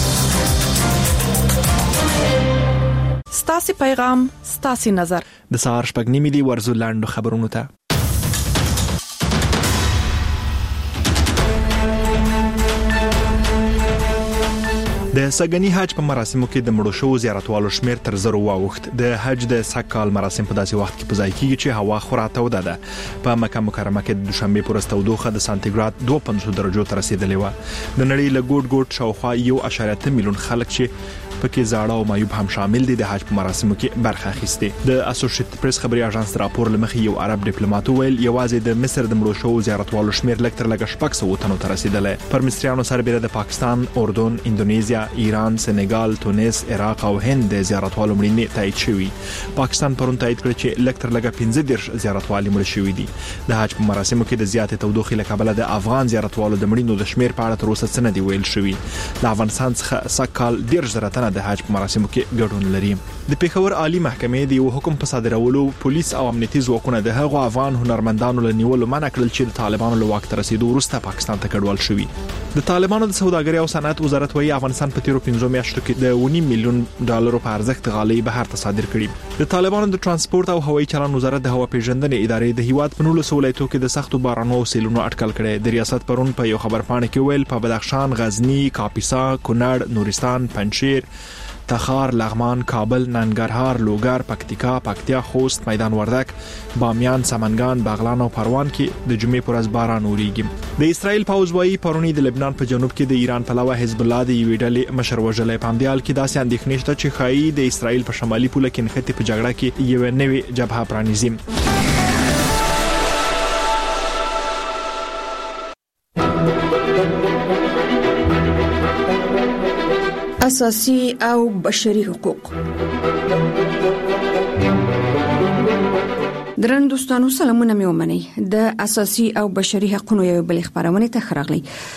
ستاسو پیغام ستاسو نظر. د سهار 8:30 ملي ورزو لاندو خبرونو ته. د سګنی حج په مراسمو کې د مړو شو زیارتوالو شمیر تر 0 واوښت. د حج د سکال مراسم په داسې وخت کې په ځای کېږي چې هوا خورا توده ده. په مکه مکرمه کې د دوشنبه پر ورځ تودوخه د سانتیګراد 2.5 درجو ته رسیدلې و. د نړۍ له ګوټ شاوخوا 1.8 میلیون خلک چې پکې زاړه او معیوب هم شامل دي د حج په مراسمو کې برخه اخیسته. د اسوسییټډ پریس خبري اژانس راپور لمخې یو عرب ډیپلوماټ ویل یوازې د مصر د مړو شو زیارتوالو شمیر لږ تر لږه 600 تنو ته رسیدلې. پر مصریانو سربېره د پاکستان، اردن، اندونیزیا، ایران، سنگال، تونس، عراق او هند د زیارتوالو مړینې تایید شوي. پاکستان پرون تایید کړ چې لږ تر لږه 15 زیارتوالو مړ شوي دي. د حج په مراسمو کې د زیاتې تودوخې له کبله د افغان زیارتوالو د مړینو د شمیر په اړه تر اوسه څه نه دی ویل شوی. د افغانستان څخه سکال 10 تنه د حج په مراسمو کې ګډون لري. د پیښور عالی محکمې د یو حکم په صادرولو پولیس او امنیتي ځواکونه د هغو افغان هنرمندانو له نیولو منع کړل چې د طالبانو له واک ته رسیدو وروسته پاکستان ته کډوال شوي. د طالبانو د سوداګرۍ او صنعت وزارت وايي افغانستان په تیرو 15 میاشتو کې د 1 میلیون ډالرو په ارزښت غالۍ بهر ته صادر کړي. د طالبانو د ترانسپورت او هوایي چلند وزارت د هوا پیژندنې ادارې د هیواد په 19 ولایتونو کې د سختو بارانونو او سیلونو اټکل کړي. د ریاست پرون په یو خبرپاڼه کې ویل په بدخشان، غزنی، کاپیسا، کونړ، نورستان، پنجشیر، تخار، لغمان، کابل، ننګرهار، لوګر، پکتیکا، پکتیا، خوست، میدان وردک، بامیان، سمنګان، بغلان او پروان کې د جمعې پر ورځ باران وریږي. د اسرائیل پوځ وايي پرونی د لبنان په جنوب کې د ایران پلوه حزب الله د یوې ډلې مشر وژلې. په همدې حال کې داسې اندېښنې شته چې ښایي د اسرائیل په شمالي پوله کې نښتې په جګړه کې یو نوې جبهه پرانیزي. اساسي او بشري حقوق. درن دوستانو سلامونه مې ومنئ. د اساسي او بشري حقوقو یو بل خبرونه ته خراغلی.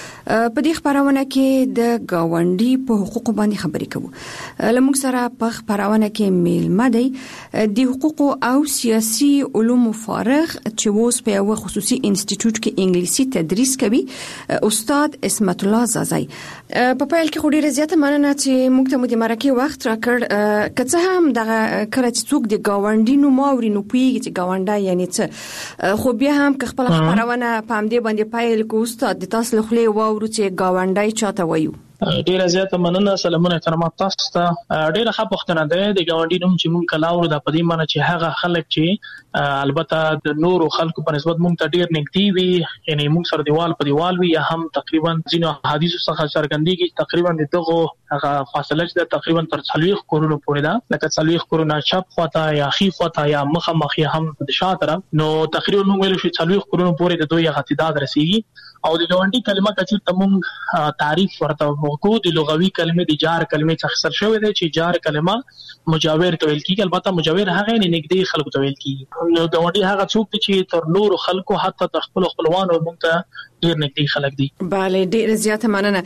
په دې خبرونه کې د گاونډي په حقوقو باندې خبرې کوو. لمونږ سره په خبرونه کې میلمه دی د حقوقو او سیاسي علومو فارغ چې اوس په یو خصوصي انسټیټیوټ کې انګلیسي تدریس کوي، استاد اسمت الله زازای. په پیل کې خوري زیاته مننه چې موږ ته د مرکه وخت راکړ. کڅه هم د کله چې څوک د گاونډي نو ماوري نو پیږي چې گاونډي یعنی څه، خو بیا هم که خپل خبرونه په همدې باندې پیل کو استاد د تاسو له خلې ورته گاونډای چاته وایو. ډیره زیاته مننه. سلامونه کرامات تاسو ته. ډیره ښه پوښتنه ده. د گاونډي نوم چې مونږ کلاوړو د پدې معنی چې هغه خلک چې البته د نورو خلکو په نسبت مونږ ته ډیر نږدې وي، یعنی مونږ سره دیوال په دیوال وي، یا هم تقریبا ځینو حدیثو څخه څرګندېږي تقریبا دغه هغه فاصله چې تقریبا تر 40 کورونو پورې ده، لکه 40 کورونه چپ خواته یا خي خواته یا مخه مخ هم د شا طرف. نو تقریبا مونږ ویل شو 40 کورونو پورې د دوی غتیداد رسیږي. او د گاونډي کلمه چې تمون تعریف ورته وکړو، د لغوي کلمې د جار کلمې څخه اختصار شوی دی چې جار کلمه مجاور ته ویل کیږي. البته مجاور هغه نه نږدې خلکو ته ویل کیږي. نو گاونډي هغه څوک چې تر نورو خلکو حتی تر خپل خپلوانو مونږ ته ډیر نږدې خلک دي. بله ډیر زیاته مننه.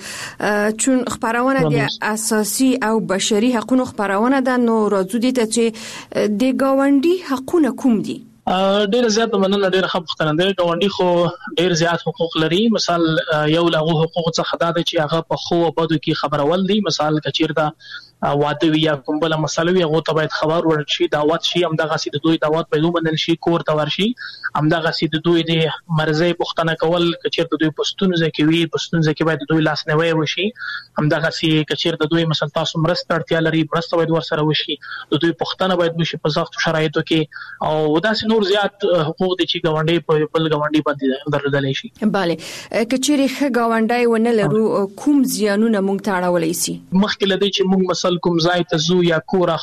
چون خبرونه د اساسي او بشري حقوقو خبرونه ده، نو راځو دي ته چې د گاونډي حقوقونه کوم دي؟ ډیر زیات مننه. ډیر ښه پوښتنه ده. گاونډي خو ډیر زیات حقوق لري. مثال یو له حقوقو څخه دا چې هغه په خو او بدو کې خبرول دي. مثال کچیر دا واده وی یا کوم بل مسله وی هغه ته باید خبر ورشي، دعوت شي، هم دغه سید دوی دعوت به ومنل شي، کور ته ورشي، هم دغه سید دوی د مرزه پښتنه کول کچیر د دوی پښتون ځکه وی پښتون ځکه باید دوی لاس نه وي وشي، هم دغه سي کچیر د دوی مثلا تاسو مرسته اړتیا لري، مرسته باید ورسره وشي، د دوی پښتنه باید وشي په سخت شرایطو کې. او داسې نور زیات حقوق دي چې گاونډي په بل گاونډي باندې درلودل شي. bale کچیر ښه گاونډي ونه لرو کوم زیانونه مونږ ته اړولای شي؟ مخکې لدی چې مونږ مثلا کوم ځای ته زو یا کور اخلو یا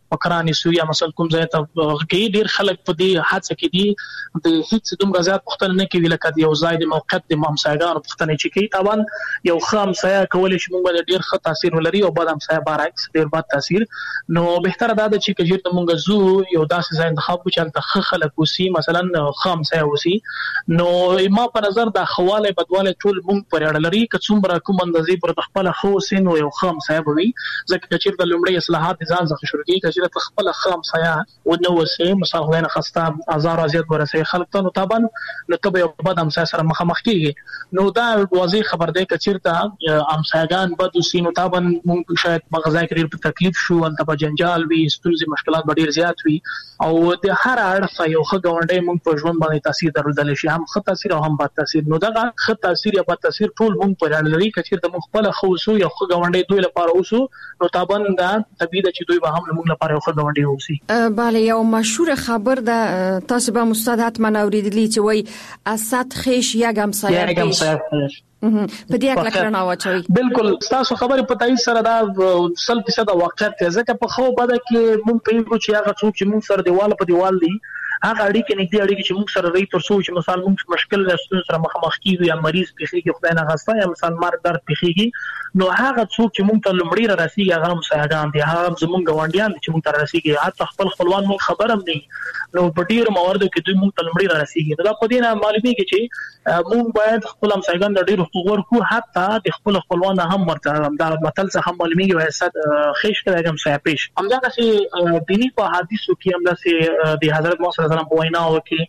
پکرانی سو یا مثلا کوم ځای ته کې ډیر خلک په دې حادثه کې دي د هیڅ دومره زیات پختنه نه کوي لکه یو ځای د موقت د همسایګانو پختنه چې کوي طبعا یو خام سایه کول شي موږ باندې ډیر ښه تاثیر ولري او بعد همسایه برعکس ډیر بد تاثیر نو بهتره ده چې کجیر موږ زو یو داسې ځای انتخاب وکړو چې انت خلک وسی مثلا خام سایه وسی نو ما په نظر د خواله بدواله ټول موږ پر اړه لري که څومره کوم اندازې پر خپل خو سین او یو خام سایه وي ځکه چې د لومړی اصلاحات ځان ځخ شروع کیږي چې خپل خام سایه او نو وسی مثلا غوښنه خسته هزار ازیات ورسې خلک ته نو طبعا نو ته به بعد هم سره مخامخ کیږي نو دا واضح خبر ده چې چیرته همسایگان بد وسینو طبعا موږ شاید مغزای کې په تکلیف شو ان ته جنجال وي ستونزې مشکلات ډیر زیات وي او د هر اړخ یو ښه غونډه موږ په ژوند باندې تاثیر درلودل شي هم ښه تاثیر او هم بد تاثیر نو دا ښه تاثیر یا بد تاثیر ټول موږ پر اړه لري چې د مخبل خوسو یو ښه غونډه دوی لپاره اوسو نو طبعا دا طبيعي چې دوی به هم موږ لپاره یو ښه غونډه اوسي bale یو مشهور خبر ده تاسو به مستعد من اوریدلی چې وای اسد خیش یګم سایه په دې اړه کړنه واچوي بالکل تاسو خبرې په تایید سره دا 100% واقعیت دی ځکه په خو بده کې مونږ په یو چې هغه څوک چې مونږ سره دیوال په دیوال دی هغه اړیکې نږدې اړیکې چې موږ سره رہی تر څو چې مثلا موږ مشکل رسول سره مخامخ کیږو یا مریض پیخیږي خدای نه غوښته یا مثلا مرګ درد پیخیږي نو هغه څوک چې موږ ته لمړی را رسیږي هغه مساعدان دي هغه زموږ غونډیان چې موږ ته رسیږي حتی خپل خپلوان موږ خبرم نه نو په ډیر مواردو کې دوی موږ ته لمړی را رسیږي دا په دې نه معلومیږي چې موږ باید خپل مساعدان د ډیر حقوق ورکو حتی د خپل خپلوان هم ورته دا متل څه هم معلومیږي وای صد خیش کېږم سیا پیش همدا چې دینی په حدیثو کې همدا چې د حضرت محمد صلی الله علیه وسلم په وینا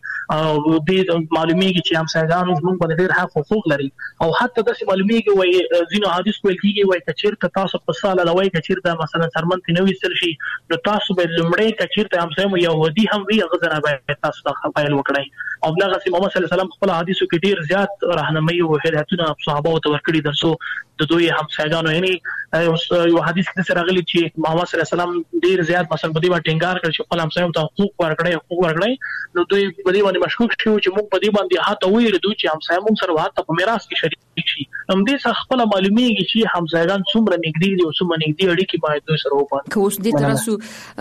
او د معلومیږي چې همسایګان موږ باندې ډېر حقوق لري او حتی د معلومیږي وای ځینو حدیث ویل کیږي وای کچیرته تاسو په ساله لوي کچیرته مثلا سرمنت نه ویل شي نو تاسو به لمړی کچیرته همسایو يهودي هم وی غزنه به تاسو ته خپل وکړي او بلغه سي محمد صلی الله علیه وسلم خپل حدیثو کې ډېر زیات راهنمایي او هدایتونه صحابه ته ورکړي درسو د دوی همسایګانو یعنی یو حدیث کې سره غلي چې محمد صلی الله علیه وسلم ډېر زیات مثلا په دې باندې ټینګار کړ چې خپل همسایو ته حقوق ورکړي نو دوی په دې باندې مشکوک شو چې موږ په دې باندې هاته ویل دوی چې همسایه موږ سره هاته په میراث کې شریک شي هم دې څخه خپل معلومیږي چې همسایګان څومره نږدې دي او څومره نږدې اړیکې باید دوی سره وپات که اوس دې ترسو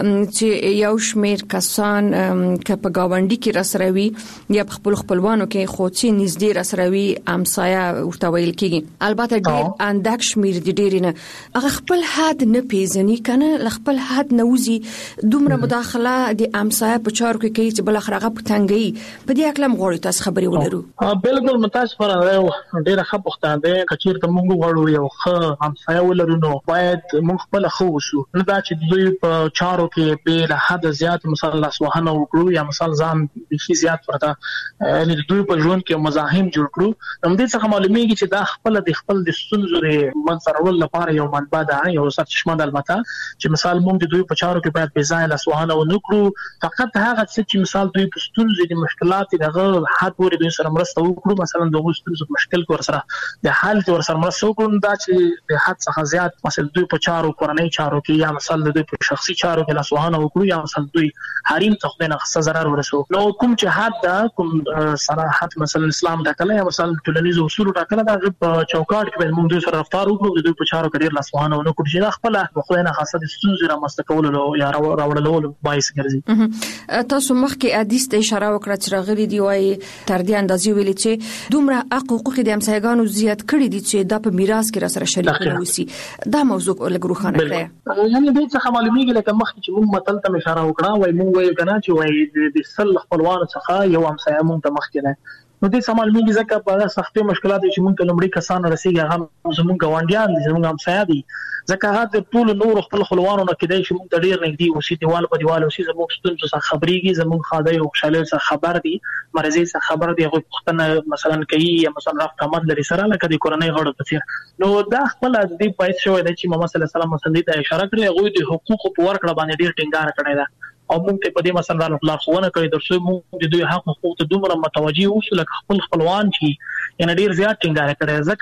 چې یو شمیر کسان که په گاونډي کې راسروي یا خپل خپلوانو کې خو چې نږدې راسروي همسایه ورته ویل کېږي البته ډېر اندک شمیر دي ډېر نه هغه خپل حد نه پیژني کنه خپل حد نه وزي دومره مداخله د همسایه په چارو کې کوي چې بل اخرغه پټنګي په دې اکلم غوړي تاسو خبري ولرو بالکل متاسفانه ډېر ښه پوښتنه ده کچیر ته موږ غواړو یو ښه همسایه ولرو نو باید موږ خپل خو وسو نه دا چې دوی په چارو کې به له حد زیات مثلا لاسوهنه وکړو یا مثلا ځان بشي زیات ورته یعنی دوی په ژوند کې مزاحم جوړ کړو هم دې څخه معلومیږي چې دا خپل د ستونزو منځرول لپاره یو منبع ده یو سرچشمه ده البته چې مثال موږ دوی په چارو کې باید به ځای لاسوهنه ونکړو فقط هغه چې مثال دوی په ستونزې د مشکلات دغه حد ور دوی سره مرسته وکړو مثلا د ستونزو مشکل ور سره د حل ور سره مرسته وکړو دا چې د حد څخه زیات مثلا دوی په چارو کورنۍ چارو کې یا مثلا دوی په شخصي چارو کې لاسوهنه وکړو یا مثلا دوی حریم ته نه خصه ضرر ورسو نو کوم چې حد دا کوم صراحت مثلا اسلام دا کله یا مثلا ټولنیز اصول دا کله دا په چوکاټ کې موږ دوی سره رفتار وکړو دوی په چارو کې ډیر لاسوهنه ونکړو چې خپل خو نه خاصه د ستونزې را مستقولو یا راوړلو باعث ګرځي تاسو مخکې حدیث ته اشاره وکړه چې راغلي دی وای تر دې اندازې ویلي چې دومره حقوق د همسایګانو زیات کړی دي چې د په میراث کې را سره شریک نه وسی دا موضوع لګروخانه کړه یعنی دې څخه معلومیږي لکه مخکې چې موږ متل ته اشاره وکړه وای موږ وایو کنه چې وای د سل خپلوان څخه یو همسایه موږ ته مخکې نه نو دې سمال میږي ځکه په سختې مشکلات چې موږ ته لمړي کسان رسیږي هغه زموږ غونډیان دي زموږ همسایه دي ځکه هغه ټول نور خپل خپلوانو نه کېدای چې موږ ته ډیر نږدې اوسې دیوال په دیوال اوسې زموږ ستونزو څخه خبريږي زموږ خاده او خوشاله څخه خبر دي مرزي څخه خبر دي هغه پښتنه مثلا کوي یا مثلا رافت احمد لري سره لکه د کورنۍ غړو په څیر نو دا خپل د دې پایښ شوی دی چې محمد صلی الله علیه وسلم مسندې ته اشاره کړې هغه د حقوق په ورکړه باندې ډیر ټینګار کړی دی او موږ ته په دې مثلا الله خونه کوي درسو موږ د دوی حق حقوق ته دومره متوجي اوسو لکه خپل خپلوان چې ان ډیر زیات ټینګار کړي ځکه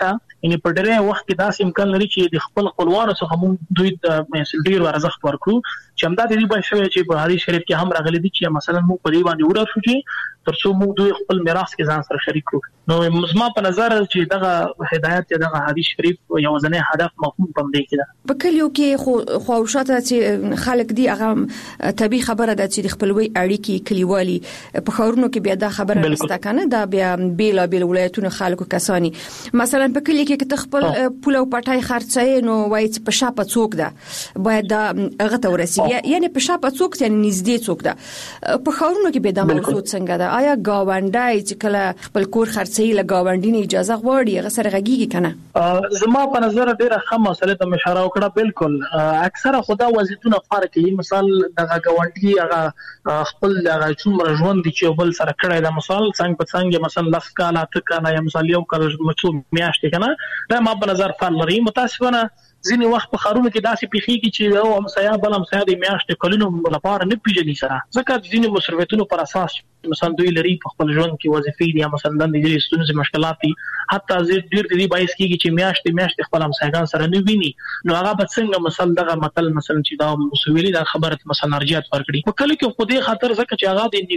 یعنی په ډېر وخت کې داسې امکان لري چې د خپل خپلوانو څخه موږ دوی د ډېر ارزښت ورکړو چې همدا د دې باندې شوی چې په حدیث شریف کې هم راغلي دي چې مثلا موږ په دې باندې ورسو چې ترڅو موږ دوی خپل میراث کې ځان سره شریک کړو. نو زما په نظر چې دغه هدایت یا دغه حدیث شریف یو ځنې هدف مفهوم پم دی کې په کلیو کې خو شاته چې خلک دی هغه طبي خبره ده چې د خپلوي اړیکې کلیوالي په خورونو کې بیا دا خبره نشته کنه دا بیا بیل ولایتونو خلکو کسانی مثلا په کلی کې خپل پوله او پټای خرڅای نو وایي چې په شاپه څوک ده باید دا هغه ته ورسیږي یعنی په شاپه څوک یعنی نږدې څوک ده په خورونو کې به دا موضوع څنګه ده آیا گاونډای چې کله خپل کور خرڅي له گاونډي نه اجازه غواړي هغه سره غږیږي کنه زما په نظر ډیره ښه مسله ته اشاره وکړه بالکل اکثره خدا وضعیتونه فرق کوي مثال دغه گاونډي هغه خپل دغه څومره ژوند دي چې بل سره کړی دا مثال څنګه په څنګه مثلا لس کاله ته کنه یا مثال یو کال مڅو میاشتې کنه دا ما په نظر فرق لري متاسفانه ځینې وخت په خارونو کې داسې پیخي چې یو همسایا بل همسایا د میاشتې کلونو لپاره نه پیژني سره ځکه ځینې مصرفاتونو پر اساس مثلا دوی لري په خپل ژوند کې وظیفې دي مثلا د دې ستونزې مشکلات دي حتی ډېر دې باعث کیږي چې میاشتې خپل همسایگان سره نه ویني نو هغه به څنګه مثلا دغه متل مثلا چې دا مسویلي د خبره مثلا ارجحیت ورکړي په کله کې خو دې خاطر ځکه چې هغه د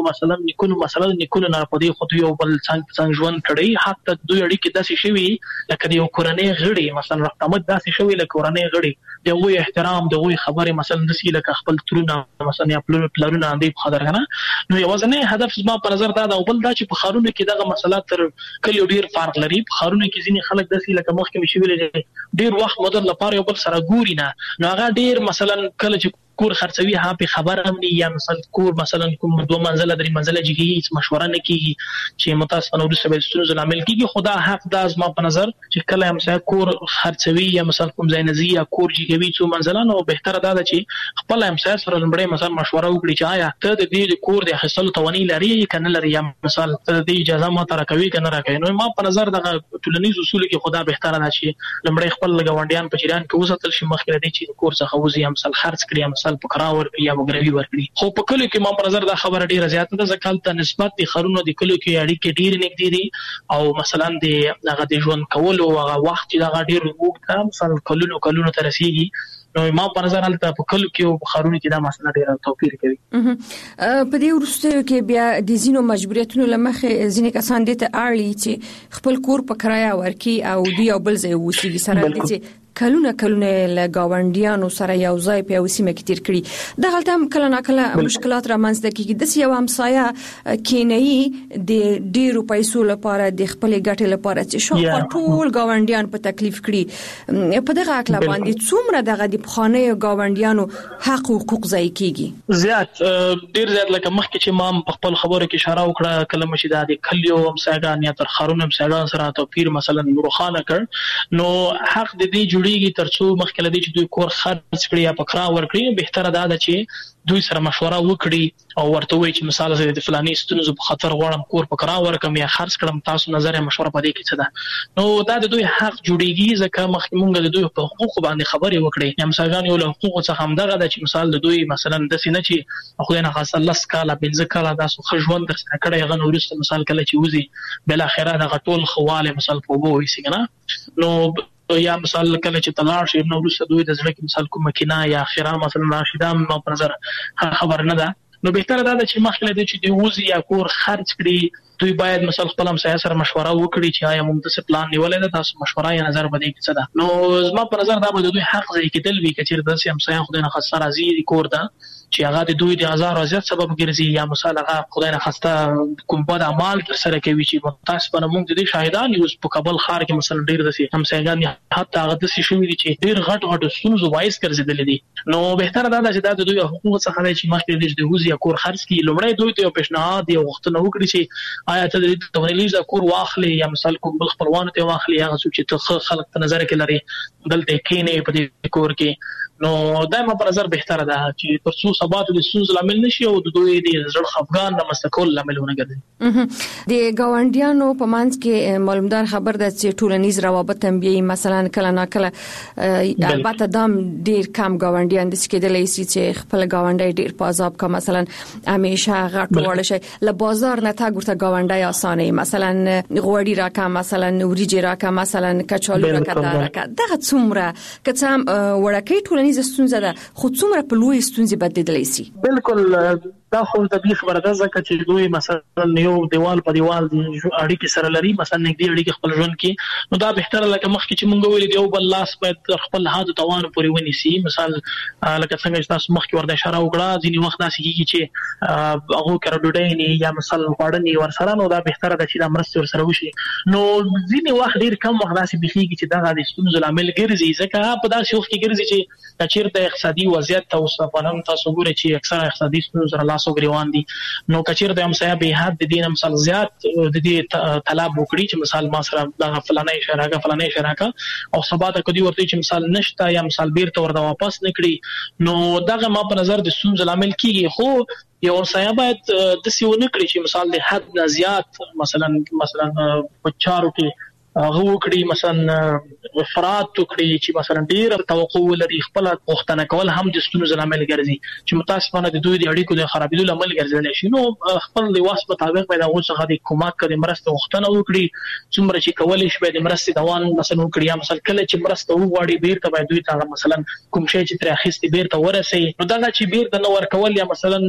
نیکونو مثلا نیکونو نه په دې خو یو بل څنګه ژوند کړي حتی دوی اړیکې داسې شوي لکه یو کورنۍ غړي مثلا رقمت داسې شوي لکه کورنۍ غړي دغه احترام دغه خبره مثلا د سیله خپل ترونه مثلا یا پلرونه اندې په خاطر کنه نو یو نه هدف زما په نظر دا او بل دا چې په خارونو کې دغه مسلات تر کلی ډیر فرق لري په خارونو کې ځینې خلک داسې لکه مخکې مشي ویل ډیر وخت مدد لپاره یو بل سره ګوري نه هغه ډیر مثلا کله چې کور خرڅوي ها په خبر هم نه یا مثلا کور مثلا کوم 2 منزله 3 منزله جګي مشوره نه کیږي چې متاسفانه ورسره به ستونزې عامل کیږي خدا حق د ازما په نظر چې کله هم سره کور خرڅوي یا مثلا کوم ځای نزي یا کور جګوي څو منزله نو بهتره ده چې خپل هم سره لمړی مثلا مشوره وکړي چې آیا ته د دې کور د حاصل تواني لري کنه لري یا مثلا د اجازه ما تر کوي کنه راکوي نو ما په نظر د ټولنیز اصول کې خدا بهتره ده چې لمړی خپل غونډیان په جریان کې وساتل شي مخکې د چې کور څخه وزي هم مثلا خرڅ کړی مثلا په قراور یا وګړي ورکړي خو په کله کې ما په نظر دا خبره ډیره زیاته ده ځکه ته نسبت د خرونو د کله کې اړیکې ډیر نږدې دي او مثلا د هغه د ژوند کول او هغه وخت چې دا ډیر وګړه مثلا کلونو تر رسیدي نو ما په نظر حالت په کله کې او خرونو کې دا مسله ډیره توپیر کوي په دې ورستیو کې بیا د زینو مجبوریتونو لمخه ځینې کسان دي ته اړلی چې خپل کور په کرایه ورکي او دوی او بل ځای وسیږي سره دي چې کلونه له گاونډیانو سره یو ځای په وسیمه کې تیر کړي د غلطه هم کله ناکله مشکلات رامنځته کیږي د یو همسایه کینې د ډیرو پیسو لپاره د خپل ګټې لپاره چې شو ټول گاونډیان په تکلیف کړي په دغه اکلا باندې څومره دغه د بخانه گاونډیانو حق او حقوق ځای کیږي زیات ډیر زیات لکه مخکې چې ما په خپل خبرو کې اشاره وکړه کله مشي د کلیو همسایگان یا تر خارونو همسایگان سره توپیر مثلا روخانه کړ نو حق د دې ترڅو مخکې لدی چې دوی کور خرڅ کړي یا پکرا ورکړي بهتره ده چې دوی سره مشوره وکړي او ورته وایي چې مثال زه د فلاني ستونزو په خطر غواړم کور پکرا ورکم یا خرڅ کړم تاسو نظر مشوره پدې کې څه ده نو دا د دوی حق جوړیږي ځکه مخکې مونږ د دوی په حقوق باندې خبرې وکړي یا مثلا یو له حقوق څخه هم دغه د چې مثال د دوی مثلا د سینې چې خو نه خاصه لس کاله بنځه کاله تاسو خجوند درسره کړی غن ورسته مثال کله چې وزي بل اخره د غټول خواله مثال په وو وي څنګه نو یا مثال کله چې تلاش نو ورسره دوی د ځل کې مثال کوم مکینه یا اخره مثلا راشده ما په نظر خبر نه ده نو بهتره ده چې مخکې د چې دی وزي یا کور خرڅ کړي دوی باید مثلا خپل هم سره مشوره وکړي چې آیا موږ څه پلان نیولای ده تاسو مشوره یا نظر بده کې څه ده نو زما په نظر دا به دوی حق ځای کې تل وی کچیر د سیم سایه خدای نه خاصه راځي کور ده چې هغه د دوی د هزار زیات سبب ګرځي یا مثلا هغه خدای نه خاصه کوم بد اعمال سره کوي چې متاسفانه موږ د دې شاهدان یو په کابل ښار کې مثلا ډیر د همسایگان حتی هغه د شوی دي چې ډیر غټ ستونزو وایس ګرځیدل دي نو بهتره ده چې د دوی حقوق څخه چې مخکې د وزي کور خرڅ کی لومړی دوی ته پیشنهاد دی وختونه وکړي چې آیا ته د تونلیز کور واخلي یا مثلا کوم بل خپلوان ته واخلي هغه چې ته خلک په نظر کې لري دلته کې نه په دې کور کې نو دایمه په نظر بهتره ده چې ترڅو ثبات د ستونزې لامل نشي او د دوی د زړه خفګان د مستقل لامل ونه ګرځي. د گاونډیانو په منځ کې معلومدار خبر ده چې ټولنیز روابط هم بي مثلا کله نا کله البته دام ډیر کم گاونډیان د سکیدلې سي چې خپل گاونډي ډیر په عذاب کا مثلا همیشه غټ وړ شي ل بازار نه تا ګورته گاونډي اسانه مثلا غوړی راکا مثلا وریجی راکا مثلا کچالو راکا دغه څومره کڅم وړکې ټولنیز ستونزه ده خو څومره په لوی ستونزې بدلیدلی سي. بالکل دا خو د دې خبره ده ځکه چې دوی مثلا یو دیوال په دیوال د اړیکې سره لري مثلا نږدې اړیکې خپل ژوند کې نو دا بهتره لکه مخکې چې مونږ ویل دی او بل لاس باید خپل هادو توان پورې ونیسي. مثال لکه څنګه چې تاسو مخکې ورته اشاره وکړه ځینې وخت داسې کیږي چې هغه کړه ډوډۍ نه یا مثلا خوړنی ورسره نو دا بهتره ده چې دا مرسته ورسره وشي. نو ځینې وخت ډیر کم وخت داسې بخیږي چې دا د ستونزو لامل ګرځي ځکه په داسې وخت کې ګرځي چې چیرته اقتصادي وضعیت او صفانم تاسو ګورئ چې اکثره اقتصادي ستونزې لاسو ګریوان دي نو کچیر د همسایه به حد د دین مثال زیات د دې طلب وکړي چې مثال ما سره د فلانه شراکه او سبا ته کدي ورته چې مثال نشته یا مثال بیرته ورته واپس نکړي نو دغه ما په نظر د ستونزې لامل کیږي. خو یو همسایه باید د سیونه کړی چې مثال د حد نه زیات مثلا په چارو کې هغه وکړي مثلا افراط وکړي چې مثلا ډیر توقع لري خپل غوښتنه کول هم د ستونزې لامل ګرځي چې متاسفانه د دوی د اړیکو د خرابېدو لامل ګرځي شي. نو خپل د واس مطابق پیدا غو څخه د کومک کړي مرسته غوښتنه وکړي څومره چې کولای شي د مرستې دوام مثلا وکړي یا مثلا کله چې مرسته وغواړي بیرته باید دوی ته مثلا کوم شی چې تر اخیستي بیرته ورسي نو دا چې بیرته نو ورکول یا مثلا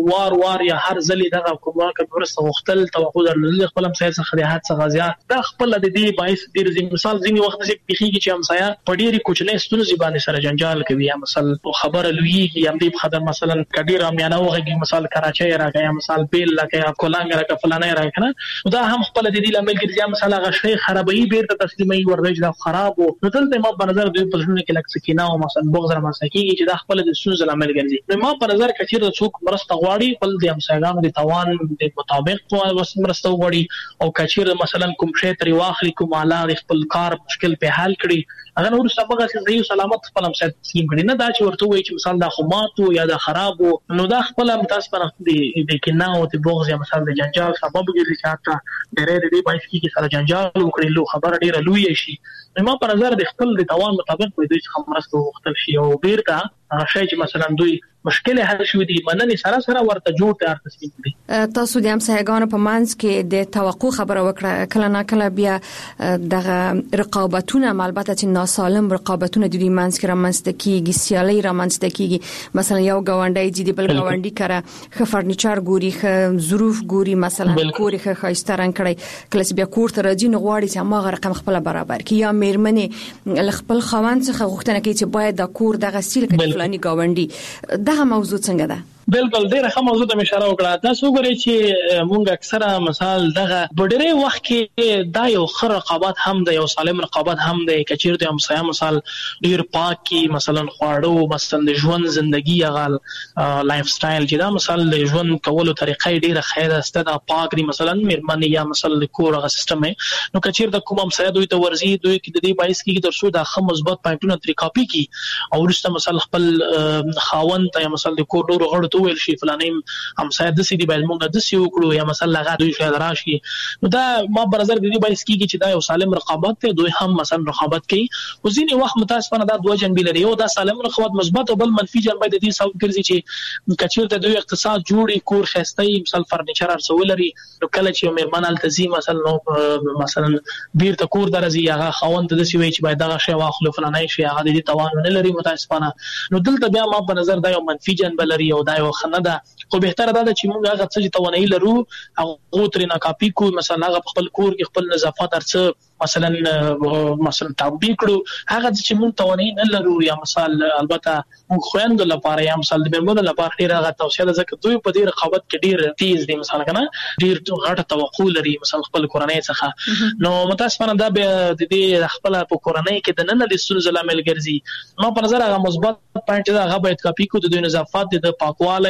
وار یا هر ځلې دغه کومک مرسته غوښتل توقع درلودل خپل هم سیاست خدایات څخه زیات دا خپل د دې باعث ډیر مثال ځینې وخت چې بخیږي چې همسایه په ډېری کوچنۍ ستونزې باندې سره جنجال کوي یا مثلا خبره لویږي یا دې خبره مثلا کډیر امیانه وغږي مثال کراچۍ راغی یا مثال بیل لکه کولانګ راکه فلانه راغی کنه دا هم خپل د دې لامل ګرځي مثلا غشې خرابې بیرته تسلیمي ورغی دا خراب نو دلته ما په نظر دوی په ژوند کې لکه سکینه او مثلا بغض رامنځته کیږي چې دا خپل د ستونزې لامل ګرځي. نو ما په نظر کثیر د څوک مرسته غواړي خپل د همسایګانو د توان د مطابق مرسته غواړي او کثیر مثلا کوم شی تری واخلي کوم علاوه خپل کار مشکل په حل کړي هغه نور سبقه چې صحیح سلامت خپل هم تسلیم کړي نه دا چې ورته وایي چې مثال دا خماتو یا دا خرابو نو دا خپل متاسفانه د کینه او د بغض یا مثال د جنجال سبب ګرځي چې حتی ډېر دې باعث کیږي سره جنجال وکړي لو خبر ډېر لوی شي. نو په نظر د خپل د توان مطابق په دوی څخه مرسته وغوښتل شي او بیرته هغه شی چې مثلا دوی مشکل حل شوې دي مننه سره ورته جوړ تیار تسلیم کړي. تاسو د همسایګانو په منځ کې د توقع خبره وکړه کله نه کله بیا دغه رقابتونه البته چې ناسالم رقابتونه د دوی منځ کې رامنځته کیږي سیالي رامنځته کیږي مثلا یو گاونډي چې د بل گاونډي کړه خ فرنیچر ګوري خ ظروف ګوري مثلا کوري خ خاستران کړي کله بیا کور ته راځي نو غواړي چې ما رقم خپل برابر کی یا میرمنې خپل خوان څخه غوښتنه کوي چې باید د کور دغه سیل کې فلاني گاونډي دغه موضوع څنګه ده؟ بالکل ډیره ښه موضوع ته اشاره وکړه. تاسو وګورئ چې مونږ اکثره مثال دغه ډېرې وخت کې دا یو ښه رقابت هم دی یو سالم رقابت هم دی کچیر د همسایه مثال ډیر پاکي مثلا خواړو مثلا د ژوند ژوندۍ هغه لایف سټایل چې دا مثال د ژوند کولو طریقې ډیره خیره است دا پاک دی مثلا مېرمنې یا مثلا د کور هغه سیستم نو کچیر د کوم همسایه دوی ته ورزي دوی کې د دې باعث کېږي ترڅو دا ښه مثبت پوینټونه تری کاپي کی او ورسته مثلا خپل خاوند ته مثلا د کور ډور غړ ویل شي فلانیم همسایه د سې دی باید موږ د سې وکړو یا مثلا هغه دوی شاید راشي نو دا ما برزر د دې باعث کیږي چې دا یو سالم رقابت ته دوی هم مثلا رقابت کوي او ځینې وخت متاسفانه دا دوه جنبې لري یو دا سالم رقابت مثبت او بل منفي جنبه د دې سبب ګرځي چې کچیر د دوی اقتصاد جوړي کور خستای مثلا فرنیچر ارسول لري نو کله چې میرمن التزام مثلا بیر ته کور درځي هغه خوند د سې وی چې باید دا شی واخلو فلانه شی هغه د توان نه لري متاسفانه نو دلته بیا ما په نظر دا یو منفي جنبه لري او دا یو خنه ده خو بهتره ده چې موږ هغه څه چې توانایي لرو هغه ترې نه کاپي کو مثلا هغه خپل کور کې خپل نظافت ارڅ مثلا تطبیق کړو هغه چې موږ توانایي نه لرو یا مثلا البته موږ خويند لپاره یا مثلا د مېرمنو لپاره ډیر هغه توصیه ده چې دوی په دې رقابت کې ډیر تیز دي مثلا کنه ډیر غټه توقع لري مثلا خپل کورنۍ څخه نو متاسفانه دا د دې خپل په کورنۍ کې د نن د ستونزې لامل ګرځي ما په نظر هغه مثبت پوینټ دا هغه باید کاپي کو د دوی نظافت د پاکوالی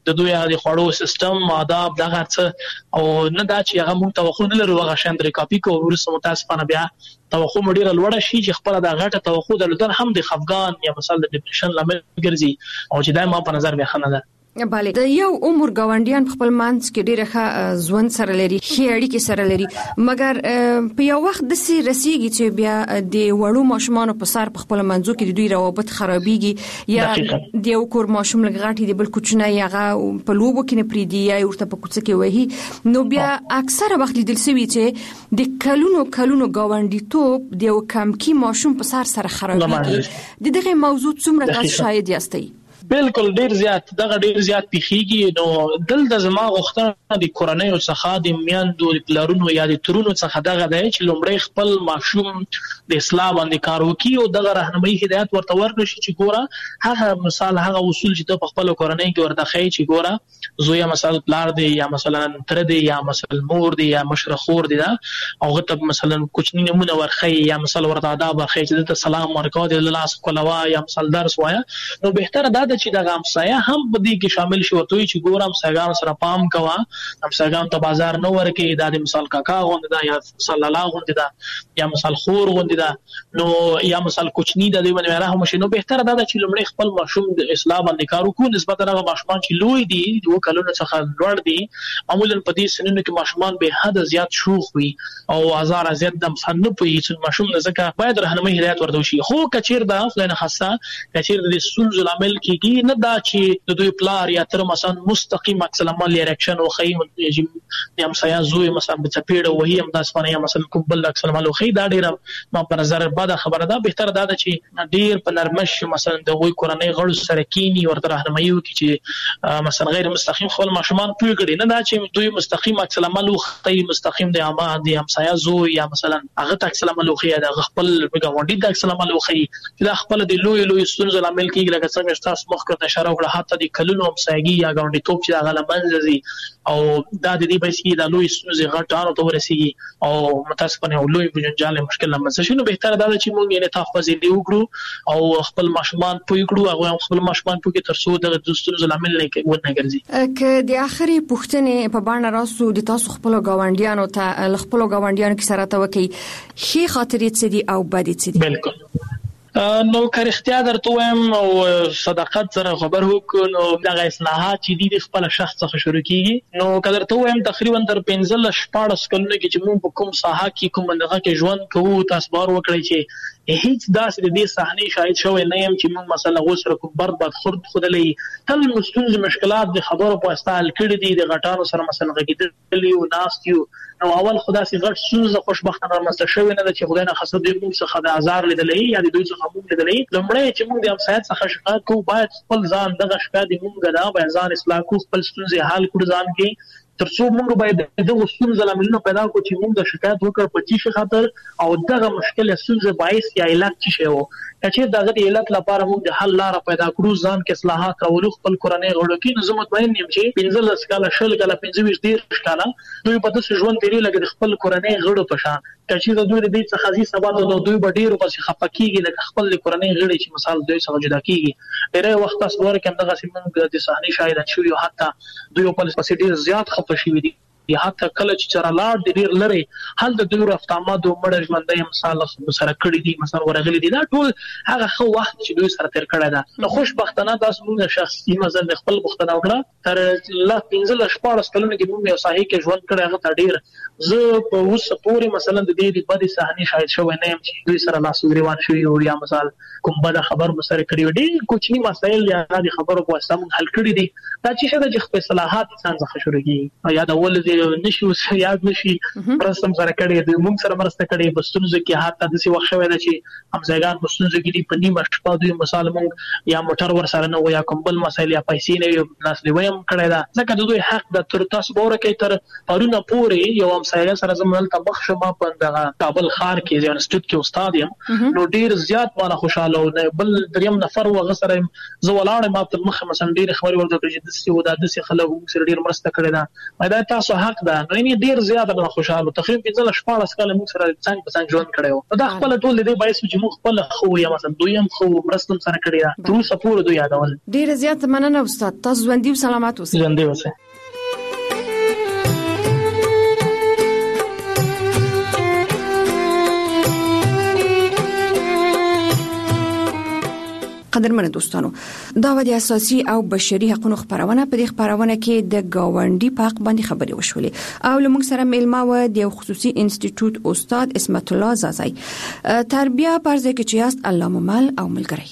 د دوی د خوړو سیستم آداب دغه څه او نه دا چې هغه موږ توقع نه لرو هغه شان درې کاپي کوو ورسره متاسفانه بیا توقع مډیره لوړه شي چې خپل د غټه توقع درلودل هم د خفګان یا مثلا د ډیپریشن لامل ګرځي او چې دا ما په نظر به خنه ده. bale د یو عمر گاونډیان خپل مانس کې ډیره ښه ژوند سره لري خې اړیکې سره لري مګر په یو وخت د سي رسیږي چې بیا د وړو ماشومان په سر په خپل منځو کې د دوی روابط خرابيږي یا د یو کور ماشوم لګاټي د بل کوچنی هغه په لوبو کې نه پریدي یا ورته په کوڅه کې وਹੀ نو بیا اکثره وخت لیدل شوی چې د کلونو گاونډي توپ د یو کم کی ماشوم په سر خرابيږي دغه موضوع څومره تاسو شاید یاستئ؟ بالکل ډیر زیات پیخیږي نو دلته زما غوښتنه د کورنۍ او څخه د میاندو د پلارونو یا د ترونو څخه دغه دی چې لومړی خپل ماشوم د اصلاح باندې کار وکړي او دغه راهنمایي هدایت ورته ورکړي چې ګوره هغه مثال هغه اصول چې په خپل کورنۍ کې ورته ښیي چې ګوره زوی مثلا پلار دی یا مثلا تر دی یا مثلا مور دی یا مشر خور دی دا او غته مثلا کوچنی نمونه ورخی یا مثلا ورته آداب ورخی چې د سلام ورکو د لاس کولوا یا مثلا درس وایا نو بهتره ده چې دا همسایه هم په دې کې شامل شي ورته چې ګورم همسایه‌ګان سره پام کوه همسایه‌ګان ته بازار نه ورکې دا د مثال کاکا غوند دا یا صلی الله غوند دا یا مثال خور غوند دا نو یا مثال کوچنی د دې باندې رحم شي نو بهتره ده چې لومړی خپل ماشوم د اصلاح باندې کار وکړو نسبت هغه ماشومان چې لوی دي د کلونو څخه لوړ دي معمولا په دې سنونو کې ماشومان به حد زیات شوخ وي او هزار زیات د مصنف په هیڅ ماشوم نه ځکه باید رهنمایي هدایت ورته شي خو کچیر دا فلنه خاصه کچیر د سنز العمل کې نه دا چې د دوی پلار یا تر مثلا مستقیم عکس العمل ریاکشن او خیم د همسایه زوی مثلا په چپیړه وهي هم د اسمانه یا مثلا کوم بل عکس العمل خو دا ډیره ما په نظر بعد خبره ده بهتر ده چې ډیر په نرمش مثلا د وی کورنۍ غړو سره کینی ورته راهنمایي وکړي چې مثلا غیر مستقیم خپل ماشومان پوي کړي نه دا چې دوی مستقیم عکس العمل خو مستقیم د عامه د همسایه زوی یا مثلا هغه عکس العمل خو د خپل غونډي د عکس العمل خو دا خپل د لوی ستونزې العمل کې لکه څنګه تاسو مخکې اشاره وکړه حتی د کلونو همسایګي یا غونډي توپ چې هغه لمنځي او دا د دې بسې د لوی ستونزې غټانو ته ورسیږي او متاسفانه لوی بجنجال مشکل لمنځه شنو بهتره ده چې موږ یې نتاف فزیلی وکړو او خپل ماشومان پوي کړو هغه خپل ماشومان پوي تر څو د ستونزې العمل نه کې ونه ګرځي که د اخري پوښتنې په باندې راسو د تاسو خپل غونډیانو ته خپل غونډیانو کې سره ته وکي شي خاطرې څه دي او بد څه دي بالکل نو کار اختیار درته وایم او صداقت سره خبر وکړو نو دغه اصلاحات چې د خپل شخص څخه شروع کیږي نو کله ته وایم تقریبا تر 15-14 کلونو کې چې موږ په کوم ساحه کې کوم دغه کې ژوند کوو تاسو بار وکړئ چې هیڅ داسې د دې صحنې شاهد شوی نه يم چې موږ مثلا غوسره کوم بد خرد خدلې تل مستونز مشکلات د خبرو په استعمال کړي دي د غټانو سره مثلا غږیدلی او ناستیو نو اول خدای سي غټ سوزه خوشبختانه رامسته شوی نه چې خدای نه خاصه د موږ څخه د آزار لیدلې یا د دوی څخه موږ لیدلې لمړی چې موږ د همسایت څخه شکایت کوو باید خپل ځان دغه شکایت موږ دا باید ځان اصلاح کوو خپل ستونزې حل کړو ځان کې ترڅو موږ باید دغه ستونزې لاملونه پیدا کړو چې موږ د شکایت وکړ په چی خاطر او دغه مشکل ستونزې باعث یا علت څه شی وو چې دغه علت لپاره موږ د حل لار پیدا کړو ځان کې اصلاحات راولو خپل کورنۍ غړو کې نو زه مطمئن یم چې 15 کاله شل کاله 25 کاله دوی په داسې ژوند تیری لګي خپل کورنۍ غړو په شان چې د دوی د دې څخه ځي سبا د دوی ډیرو پسې خپکیږي لکه خپل کورنۍ غړي چې مثال دوی څخه جدا کیږي ډیره وخت تاسو ورکه دغه سیمه د صحنه شاهد شو یو حتی دوی په پسې ډیر زیات خپشي دي یا حتی کله چې چرلاړ د ډیر لري حل د دوی رفتامات او مړ ژوندۍ مثال سره کړی دي مثلا ورغلي دي دا ټول هغه خو وخت چې دوی سره تیر کړی دا نو خوشبختانه تاسو موږ شخصي مثلا خپل بوختنه وکړه تر لا 15-14 کلونو کې موږ یو صحیح کې ژوند کړی هغه ته ډیر زه په اوس پورې مثلا د دې بدې صحنې شاهد شوی نه یم چې دوی سره لاس ګریوان شوی او یا مثال کوم بل خبر مسره کړی دي کوچنی مسایل یا د خبرو په واسطه موږ حل کړی دي دا چې شته چې خپل اصلاحات څنګه څخه شروع کیږي یا د ول نشو یاد نشي پرستم سره کړي د موږ سره مرسته کړي بستونزه کې حتی د څه وخت شوی دی چې همزګان بستونزه کې په نیمه شپه دوی مثال موږ یا موټر ور سره نه یا کوم بل مسایل یا پیسې نه ناس لیویم کړی دا ځکه د دوی حق د تر تاسو بوره کې تر پرونه پورې یو همسایه سره زموږ ته بخښه ما په دغه کابل ښار کې ځان سټډ کې استاد یم نو ډیر زیات مانه خوشاله او بل دریم نفر وغسره زه ولاړ ما په مخ مثلا ډیر خبري ورته چې د څه ودا د څه خلک سره ډیر مرسته کړی دا دا تاسو حق ده نو یې ډیر زیاته خوشاله تقریبا 14 کال موږ سره څنګه په څنګه ژوند کړو دا خپل ټول دې باعث چې موږ خپل خو یا مثلا دویم خو مرستم سره کړی تر اوسه پورې دوی یادول ډیر زیات مننه استاد تاسو ژوندۍ او سلامات اوسئ ژوندۍ اوسئ قدرمن دوستانو دا د اساسي او بشري حقوقو خبرونه په دې خبرونه کې د گاونډي په حق باندې خبرې وشولې او لمونږ سره میلمه و د خصوصي انسټیټیوټ استاد اسمت الله زازای تربیه پرځه کې چیاست الله ممل او ملګری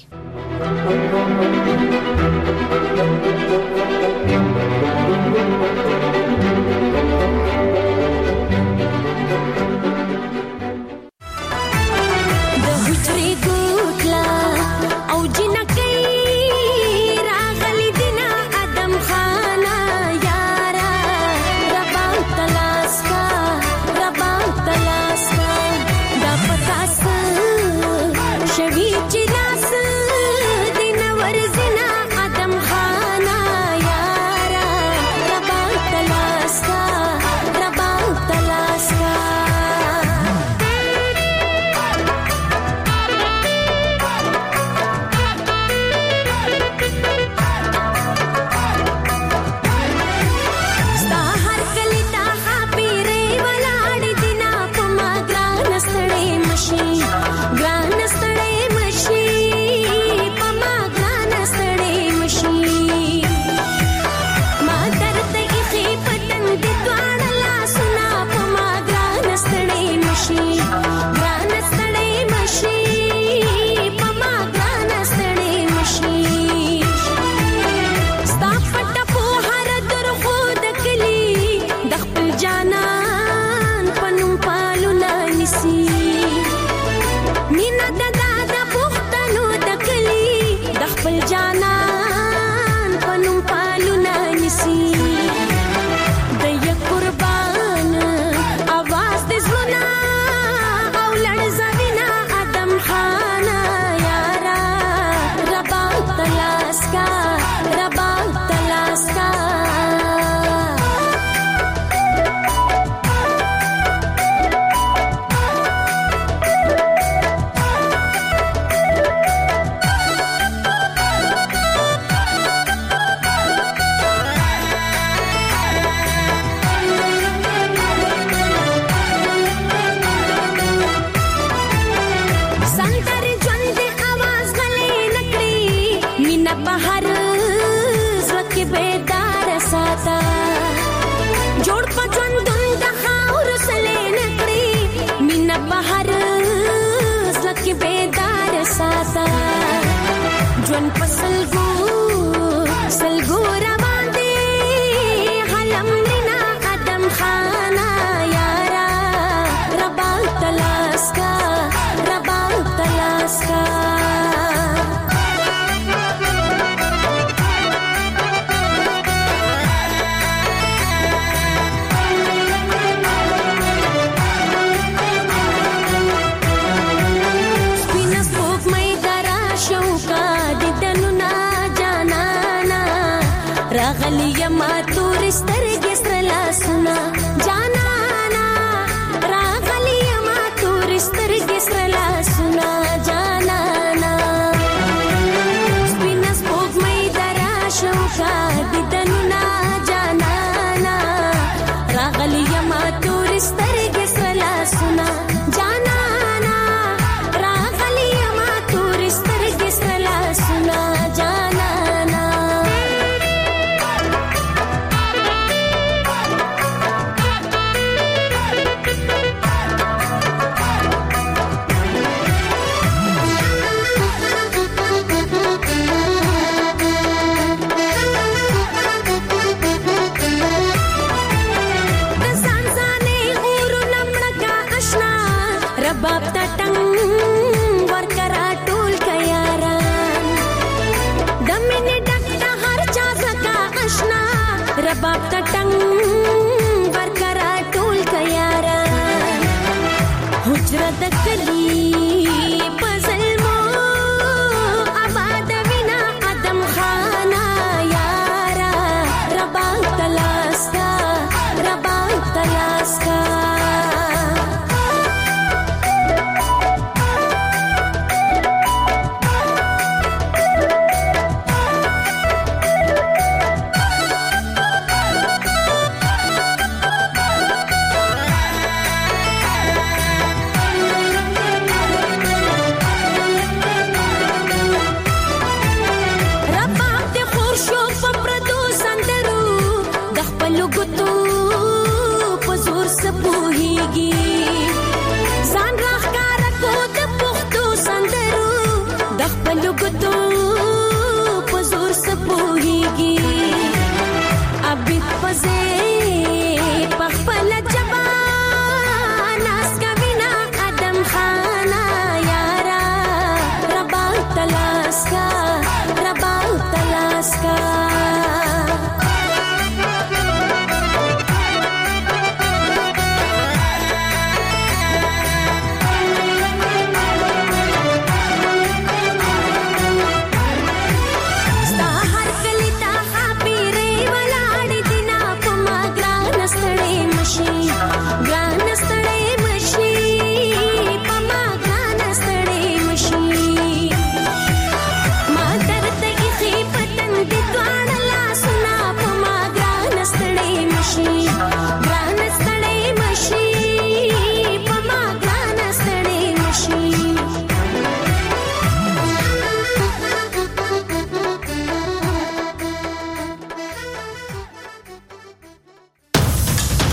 حجره د کلی